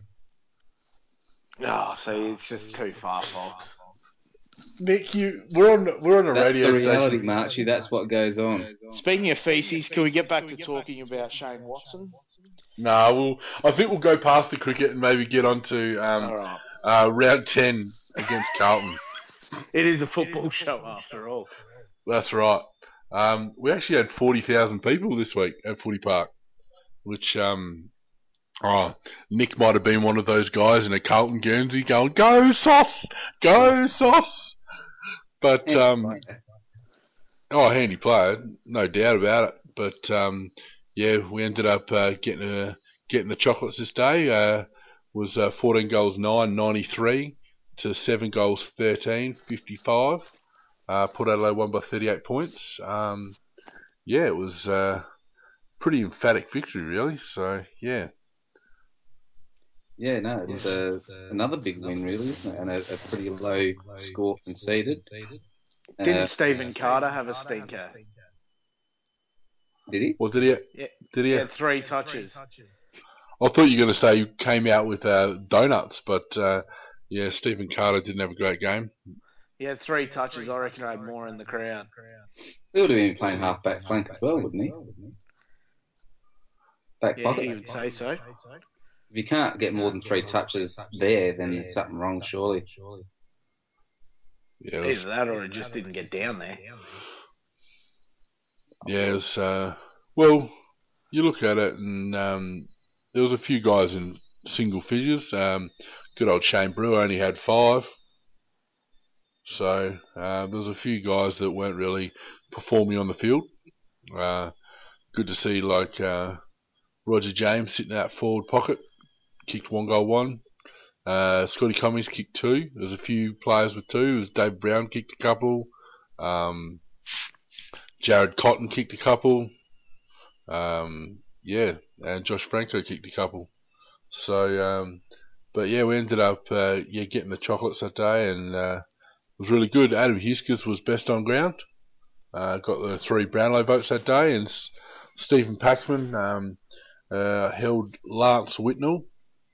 Oh, see, it's just too far, Fox. Nick, we're on a That's radio the reality, station. Marchie. That's what goes on. Speaking of feces, can we get back to talking about Shane Watson? No, I think we'll go past the cricket and maybe get on to All right. round 10 against Carlton. It is a football show after all. That's right. We actually had 40,000 people this week at Footy Park, which Nick might have been one of those guys in a Carlton Guernsey going, "Go Sauce! Go Sauce!" But handy player, no doubt about it. But yeah, we ended up getting the chocolates this day. Was 14 goals 9, 93 to 7 goals 13, 55. Port Adelaide won by 38 points. Yeah, it was pretty emphatic victory, really. So, yeah. Yeah, no, it's another big win, really, isn't it? And a pretty low score conceded. Didn't Stephen Carter have a stinker? Did he? Well, did he? Yeah, Did he he? had 3 touches. I thought you were going to say he came out with donuts, but yeah, Stephen Carter didn't have a great game. He had 3 touches. I reckon I had more in the crowd. He would have been playing half-back flank as well, wouldn't he? Back Yeah, pocket. he would say so. If you can't get more than 3 touches there, then there's something wrong, surely. Yeah, Either that or he just didn't get down there. yeah. It was, well, you look at it, and there was a few guys in single figures. Good old Shane Brewer only had 5. So there was a few guys that weren't really performing on the field. Good to see, like Roger James sitting out forward pocket, kicked 1 goal 1. Scotty Cummings kicked 2. There's a few players with 2. It was Dave Brown kicked a couple. Jared Cotton kicked a couple. Yeah, and Josh Franco kicked a couple. So, but yeah, we ended up getting the chocolates that day, and it was really good. Adam Huskers was best on ground. Got the 3 Brownlow votes that day, and Stephen Paxman held Lance Whitnell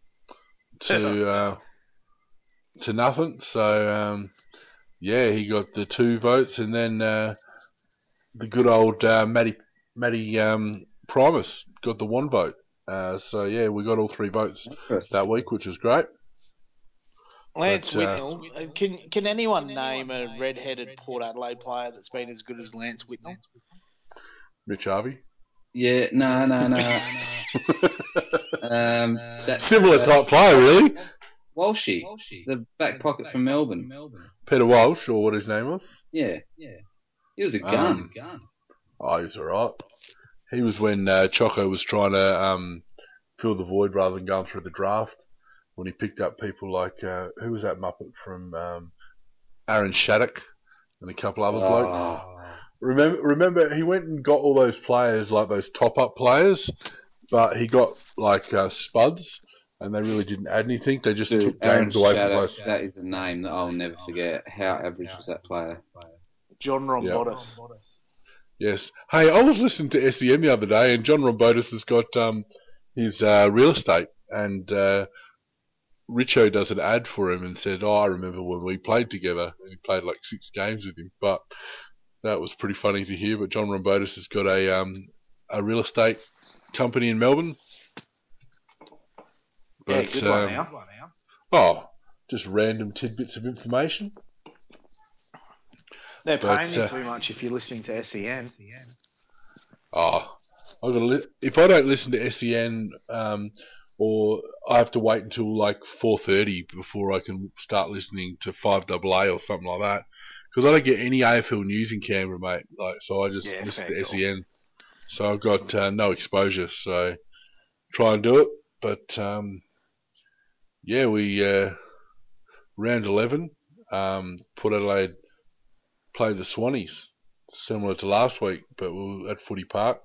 to nothing. So yeah, he got the 2 votes, and then the good old Matty Primus got the 1 vote. So yeah, we got all 3 votes that week, which was great. Lance Whitnell. Can anyone name a red-headed Port Adelaide player that's been as good as Lance Whitnell? Mitch Harvey. Yeah, no. Similar type player, really. Walshy, the back pocket from Melbourne. Peter Walsh, or what his name was. Yeah. He was a gun. Oh, he was alright. He was when Choco was trying to fill the void rather than going through the draft. When he picked up people like, who was that Muppet from Aaron Shattuck and a couple other blokes. Remember, he went and got all those players, like those top-up players, but he got like Spuds, and they really didn't add anything. They just took games away from us. That is a name that I'll never forget. How average was that player? John Rombotis. Yes. Hey, I was listening to SEN the other day, and John Rombotis has got his real estate, and Richo does an ad for him and said, I remember when we played together. And he played like 6 games with him, but that was pretty funny to hear. But John Rombotis has got a real estate company in Melbourne. But, yeah, good one now. Oh, just random tidbits of information. They're paying you too much if you're listening to SEN. Oh, if I don't listen to SEN, or I have to wait until like 4:30 before I can start listening to 5AA or something like that, because I don't get any AFL news in Canberra, mate. Like, so I just listen to SEN. So I've got no exposure. So try and do it, but yeah, we round 11. Port Adelaide played the Swannies, similar to last week, but we were at Footy Park.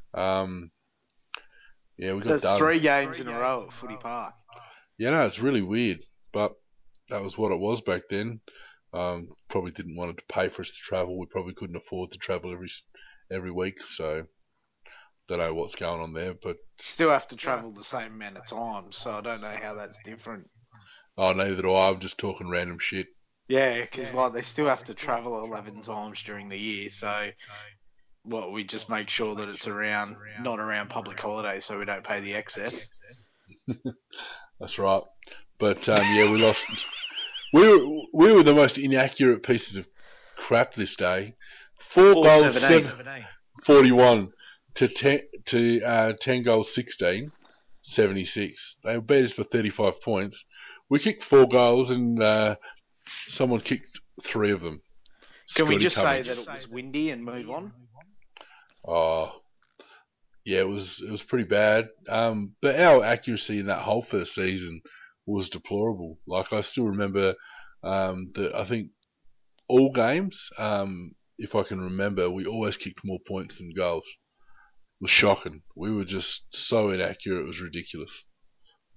Yeah, we got There's done. 3 games in a row at Footy Park. Yeah, no, it's really weird, but that was what it was back then. Probably didn't want it to pay for us to travel. We probably couldn't afford to travel every week, so don't know what's going on there. But still have to travel the same amount of time, so I don't know how that's different. Oh, neither do I. I'm just talking random shit. Yeah, because like they still have to travel 11 times during the year, so we just make sure that it's not around public holidays, so we don't pay the excess. That's right. But yeah, we lost. We were the most inaccurate pieces of crap this day. 4 goals, 41 to 10 goals, 16, 76. They beat us for 35 points. We kicked 4 goals and someone kicked 3 of them. Can we just say that it was windy and move on? Oh, yeah, it was pretty bad. But our accuracy in that whole first season was deplorable. Like, I still remember that I think all games, if I can remember, we always kicked more points than goals. It was shocking. We were just so inaccurate, it was ridiculous.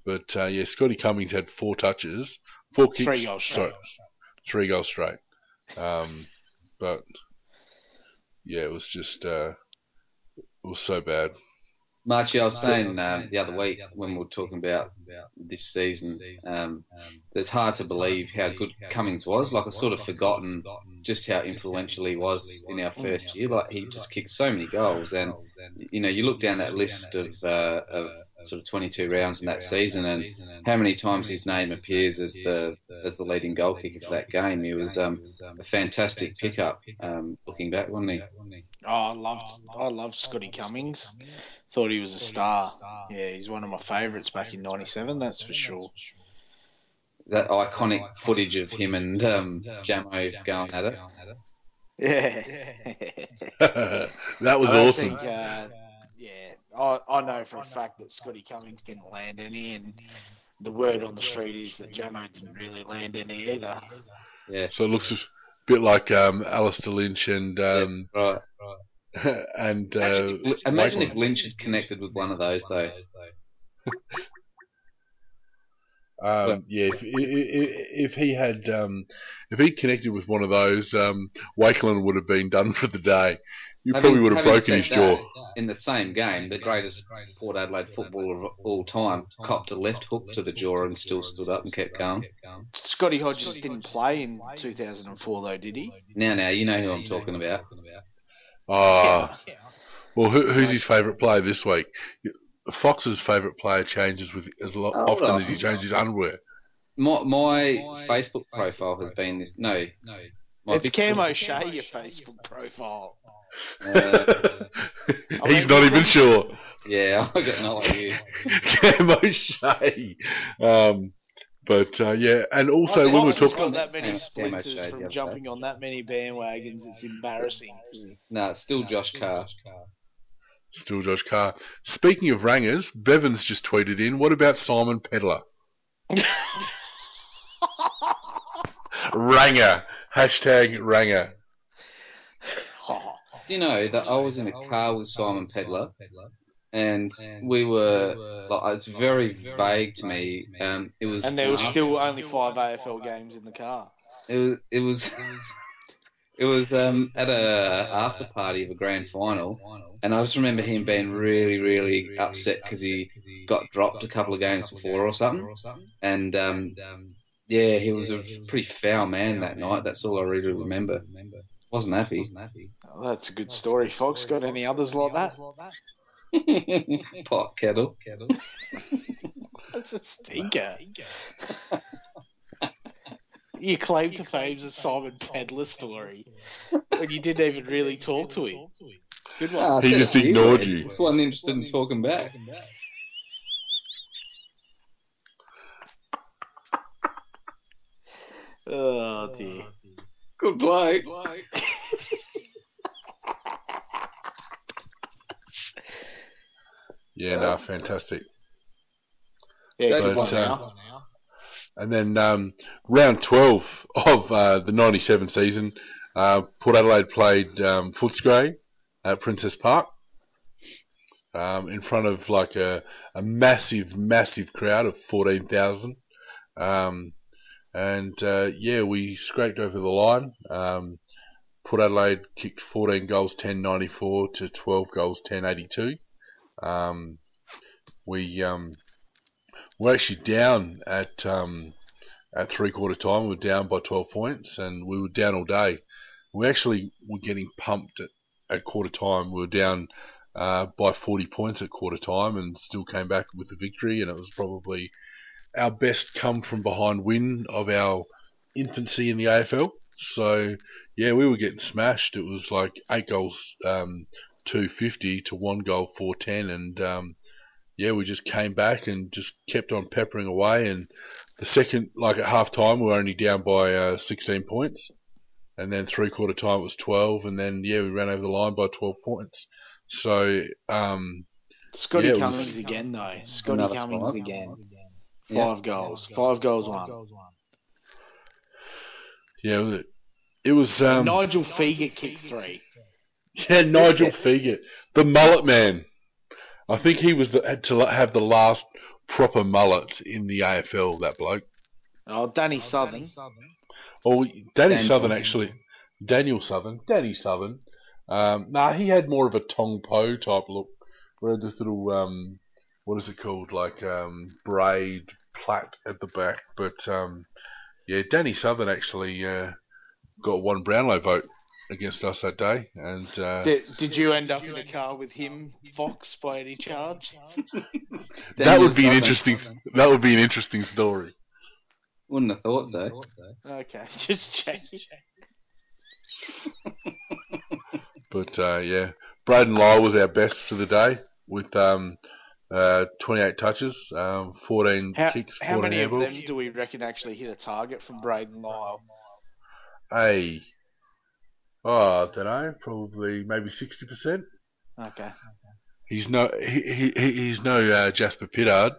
But yeah, Scotty Cummings had 4 touches, 4 kicks, 3 goals straight. 3 goals straight. But yeah, it was just it was so bad. Marchie, I was saying the other week when we were talking about this season, it's hard to believe how good Cummings was. Like, I've sort of forgotten just how influential he was in our first year. Like, he just kicked so many goals, and you know, you look down that list of sort of 22 rounds in that season, and how many times his name appears as the leading goal kicker for that game. He was a fantastic pickup. Looking back, wasn't he? Oh, I loved Scotty Cummings. Thought he was a star. Yeah, he's one of my favourites back in '97. That's for sure. That iconic footage of him and Jamo going at it. Yeah. That was awesome. I know for a fact that Scotty Cummings didn't land any, and the word on the street is that Jamo didn't really land any either. Yeah. So it looks a bit like Alistair Lynch and right. and imagine if Lynch had connected with one of those, though. Yeah, if he had if he connected with one of those, Wakeland would have been done for the day. You probably would have broken his jaw. In the same game, the greatest Port Adelaide footballer of all time copped a left hook to the jaw and still stood up and kept going. Scotty Hodges didn't play in 2004, though, did he? Now, you know who I'm talking about. Well, who's his favourite player this week? Fox's favourite player changes with as often as he changes his underwear. My Facebook profile has been this. No, it's Cam O'Shea, your Facebook profile. He's not even sure. Yeah, I got no idea. Cam O'Shea. But yeah, and also when we're talking, got that many splinters from jumping on that many bandwagons, it's embarrassing. No, it's still Josh Carr. Still Josh Carr. Speaking of rangers, Bevan's just tweeted in, what about Simon Pedler? Ranger. Hashtag Ranger. Do you know that I was in a car with Simon Pedler, and we were like, it's very vague to me. It was, and there was still only 5 AFL games in the car. It was at a after party of a grand final, and I just remember him being really, really upset because he got dropped a couple of games before or something, and yeah, he was a pretty foul man that night. That's all I really remember. Wasn't happy. Oh, that's a good story, Fox. Got any others like that? Pot kettle. That's a stinker. You claim to fame's a Simon Pedler story when you didn't even really talk to him. Good one. He just ignored you. Just wasn't interested in talking back. Oh dear. Good play. Yeah, no, fantastic. Yeah, but, and then round 12 of the 97 season, Port Adelaide played Footscray at Princess Park in front of like a massive, massive crowd of 14,000. Yeah, we scraped over the line. Port Adelaide kicked 14 goals, 10.94 to 12 goals, 10.82. We're actually down at 3/4 time. We were down by 12 points, and we were down all day. We actually were getting pumped at quarter time. We were down by 40 points at quarter time, and still came back with the victory. And it was probably our best come from behind win of our infancy in the AFL. So yeah, we were getting smashed. It was like 8 goals, 250 to 1 goal, 410, and yeah, we just came back and just kept on peppering away. And the second, like at half time, we were only down by 16 points, and then 3/4 time it was 12, and then yeah, we ran over the line by 12 points. So Scotty Cummings again though. Scotty Cummings again. 5 goals. 5 goals, 1. Yeah, it was. Nigel Feegit kicked 3. Yeah, Nigel Feegit, the mullet man. I think he was had to have the last proper mullet in the AFL, that bloke. Oh, Danny Southern. Well, Daniel Southern. He had more of a Tong Po type look, where this little what is it called, like braid plait at the back. But Danny Southern actually got one Brownlow vote against us that day, and Did you end up in a car with him, Fox, by any chance? that would be an interesting. That would be an interesting story. Wouldn't have thought so. Okay, just checking. But Braden Lyle was our best for the day with 28 touches, 14 kicks, 14 How many of handballs. them do we reckon actually hit a target from Braden Lyle? I don't know, probably maybe 60%. Okay. He's no Jasper Pittard.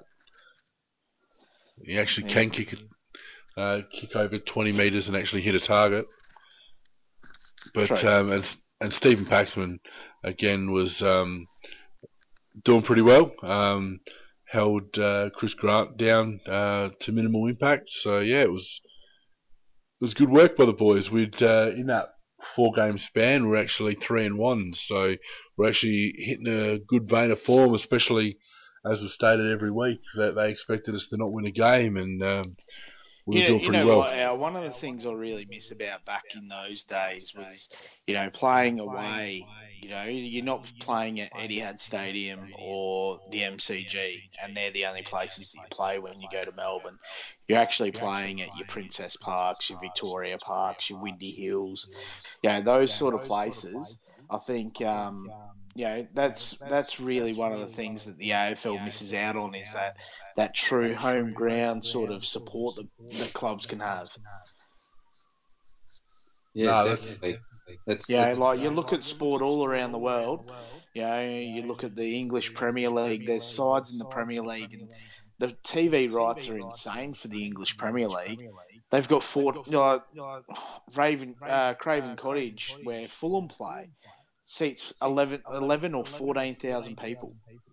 He actually can kick over 20 metres and actually hit a target. But and Stephen Paxman again was doing pretty well. Held Chris Grant down to minimal impact. So it was good work by the boys. We'd in that 4-game span, we're actually 3-1. So we're actually hitting a good vein of form, especially as was stated every week that they expected us to not win a game, and we were doing pretty well. What, Al, one of the things I really miss about back in those days was, playing away. You're not playing at Etihad Stadium or the MCG, and they're the only places that you play when you go to Melbourne. You're actually playing at your Princess Parks, your Victoria Parks, your Windy Hills, those sort of places. I think, that's really one of the things that the AFL misses out on, is that true home ground sort of support that clubs can have. Yeah, definitely. You look at sport all around the world. You look at the English Premier League. There's sides in the Premier League, and the TV rights are insane for the English Premier League. They've got Craven Cottage, where Fulham play, seats 11 or 14,000 people.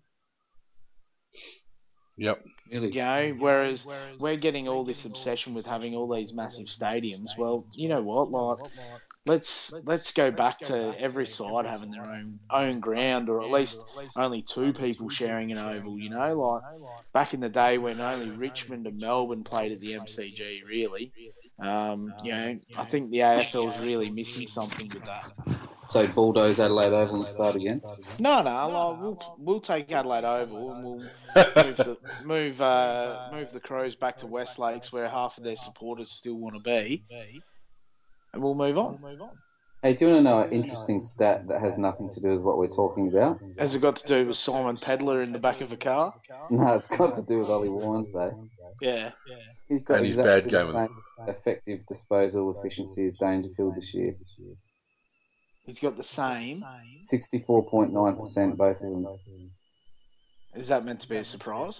Yep. Really? Whereas we're getting all this obsession with having all these massive stadiums. Well, you know what? Like, let's go back to every side having their own ground, or at least only 2 people sharing an oval. Like back in the day when only Richmond and Melbourne played at the MCG. Really, I think the AFL is really missing something with that. So bulldoze Adelaide Oval and start again? No. We'll take Adelaide Oval and we'll move the Crows back to West Lakes, where half of their supporters still want to be, and we'll move on. Hey, do you want to know an interesting stat that has nothing to do with what we're talking about? Has it got to do with Simon Pedler in the back of a car? No, it's got to do with Ollie Warnes, though. Yeah. He's got and his bad game. the same effective disposal efficiency as Dangerfield this year. He's got the same. 64.9%, both of them. Is that meant to be a surprise?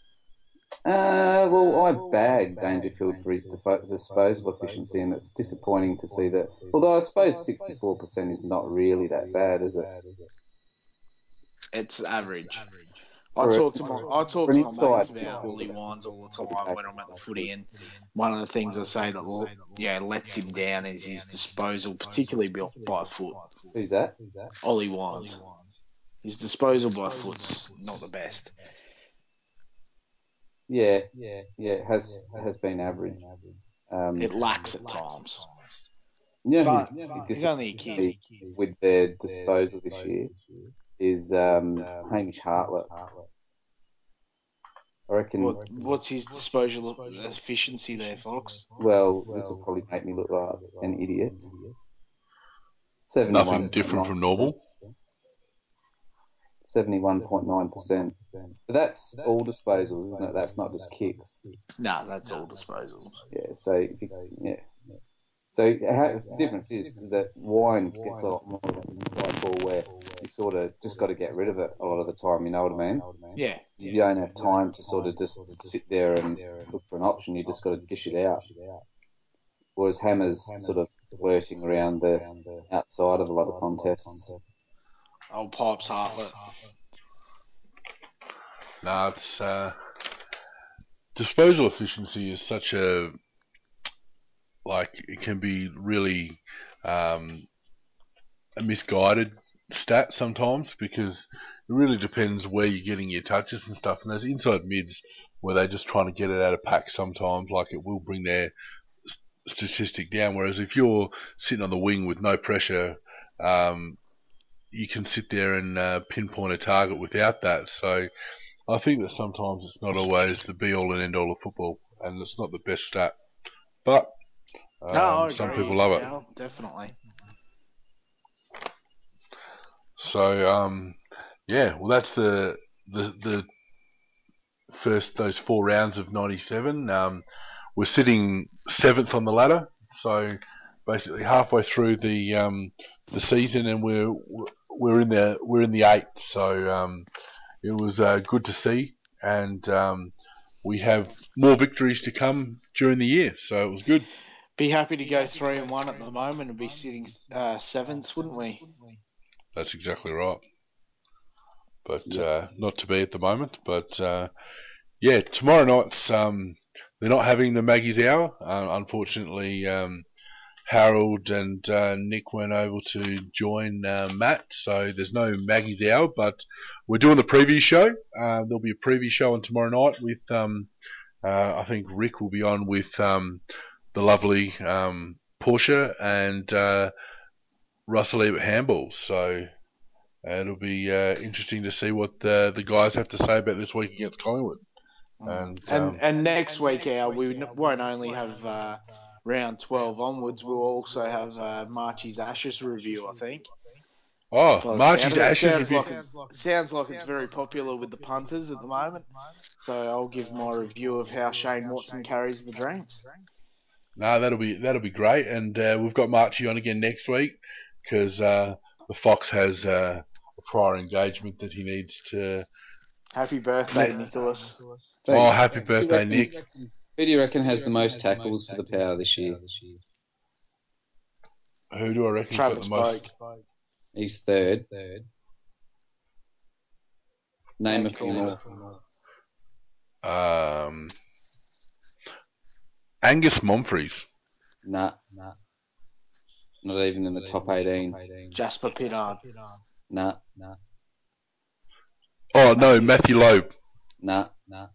Well, I bagged Dangerfield for his disposal efficiency, and it's disappointing to see that. Although I suppose 64% is not really that bad, is it? It's average. I talk to my mates about Ollie Wines all the time when I'm at the footy, and one of the things I say that lets him down is his disposal, particularly by foot. Who's that? Ollie Wines. His disposal by foot's not the best. Yeah, it has been average. It lacks at times. Yeah, but he's only a kid. With their disposal this year is Hamish Hartlett. I reckon. What's his disposal efficiency there, Fox? Well, this will probably make me look like an idiot. Nothing different from normal. 71.9%. But that's all disposals, isn't it? That's not just kicks. No, that's all disposals. Yeah. So So the difference is that Wines gets a lot more like ball where you sort of just got to get rid of it a lot of the time. You know what I mean? Yeah. You don't have time to sort of just sit there and look for an option. You just got to dish it out. Whereas Hammer's sort of flirting around the outside of a lot of contests. Old Pipes Hartlett. No, it's disposal efficiency is such a, like, it can be really a misguided stat sometimes, because it really depends where you're getting your touches and stuff. And there's inside mids where they're just trying to get it out of pack sometimes, like it will bring their statistic down. Whereas if you're sitting on the wing with no pressure, you can sit there and pinpoint a target without that. So I think that sometimes it's not always the be-all and end-all of football, and it's not the best stat. But some people love it. Yeah, definitely. So yeah, well, that's the first, those 4 rounds of 97. We're sitting 7th on the ladder, so basically halfway through the season, and we're in the 8th. So it was good to see, and we have more victories to come during the year, so it was good. Be happy to go 3-1 at the moment and be sitting 7th, wouldn't we? That's exactly right. But not to be at the moment. But yeah, tomorrow night's they're not having the Maggie's Hour. Unfortunately, Harold and Nick weren't able to join Matt, so there's no Maggie's Hour. But we're doing the preview show. There'll be a preview show on tomorrow night with I think Rick will be on with the lovely Portia and Russell Ebert handballs. So it'll be interesting to see what the guys have to say about this week against Collingwood. And next week, we won't only have round 12 onwards, we'll also have Marchie's Ashes review, I think. Oh, Marchie's Ashes review. Sounds like it's very popular with the punters at the moment. So I'll give my review of how Shane Watson carries the Dreams. No, that'll be great, and we've got Marchie on again next week because the Fox has a prior engagement that he needs to. Happy birthday, Nicholas! Oh, happy birthday, Nick! Who do you reckon has the most tackles for the Power this year? Who do I reckon got the most? He's third. Name a few more. Angus Momfries. Nah. Not even in the top 18. Jasper Pittard. Nah. Oh, no, Matthew Loeb. Nah.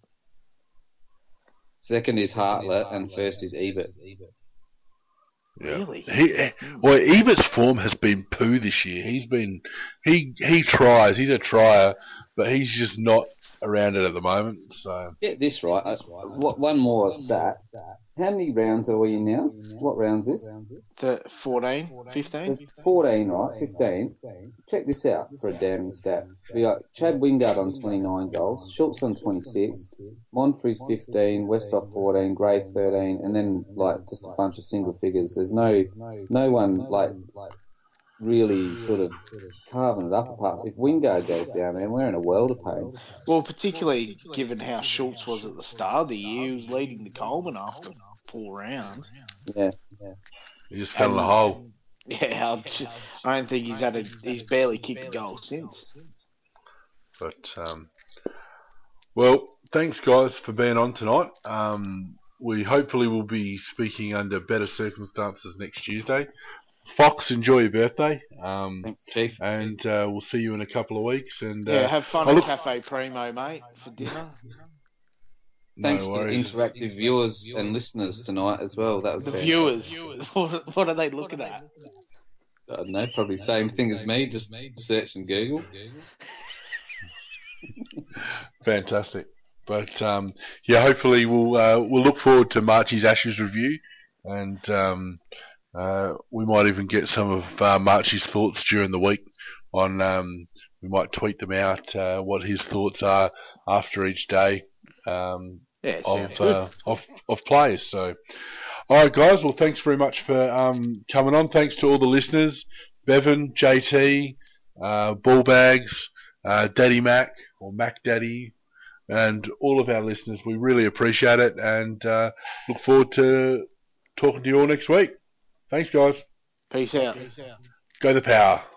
Second is Hartlett, and first is Ebert. Yeah. Really? Ebert's form has been poo this year. He tries. He's a trier, but he's just not around it at the moment. So get this right. One more stat. How many rounds are we in now? What rounds is? 14, 15? 14, right? 15. Check this out for a damning stat. We got Chad Wingard on 29 goals, Schultz on 26, Monfries 15, Westhoff 14, Gray 13, and then just a bunch of single figures. There's no one really sort of carving it up apart. If Wingard goes down, man, we're in a world of pain. Well, particularly given how Schultz was at the start of the year, he was leading the Coleman after 4 rounds. Yeah. He just fell in the hole. Yeah, I don't think he's barely kicked a goal since. But well, thanks guys for being on tonight. We hopefully will be speaking under better circumstances next Tuesday. Fox, enjoy your birthday. Thanks, Chief. And we'll see you in a couple of weeks. And have fun at Cafe Primo, mate, for dinner. Thanks to the interactive viewers and listeners tonight as well. That was the fantastic. viewers. What are they looking at? I don't know, probably the same thing as me. Just search in Google. Fantastic. But yeah, hopefully we'll look forward to Marchie's Ashes review, and we might even get some of Marchie's thoughts during the week on. We might tweet them out what his thoughts are after each day of players. So, all right, guys. Well, thanks very much for coming on. Thanks to all the listeners, Bevan, JT, Ballbags, Daddy Mac or Mac Daddy, and all of our listeners. We really appreciate it, and look forward to talking to you all next week. Thanks, guys. Peace out. Go the Power.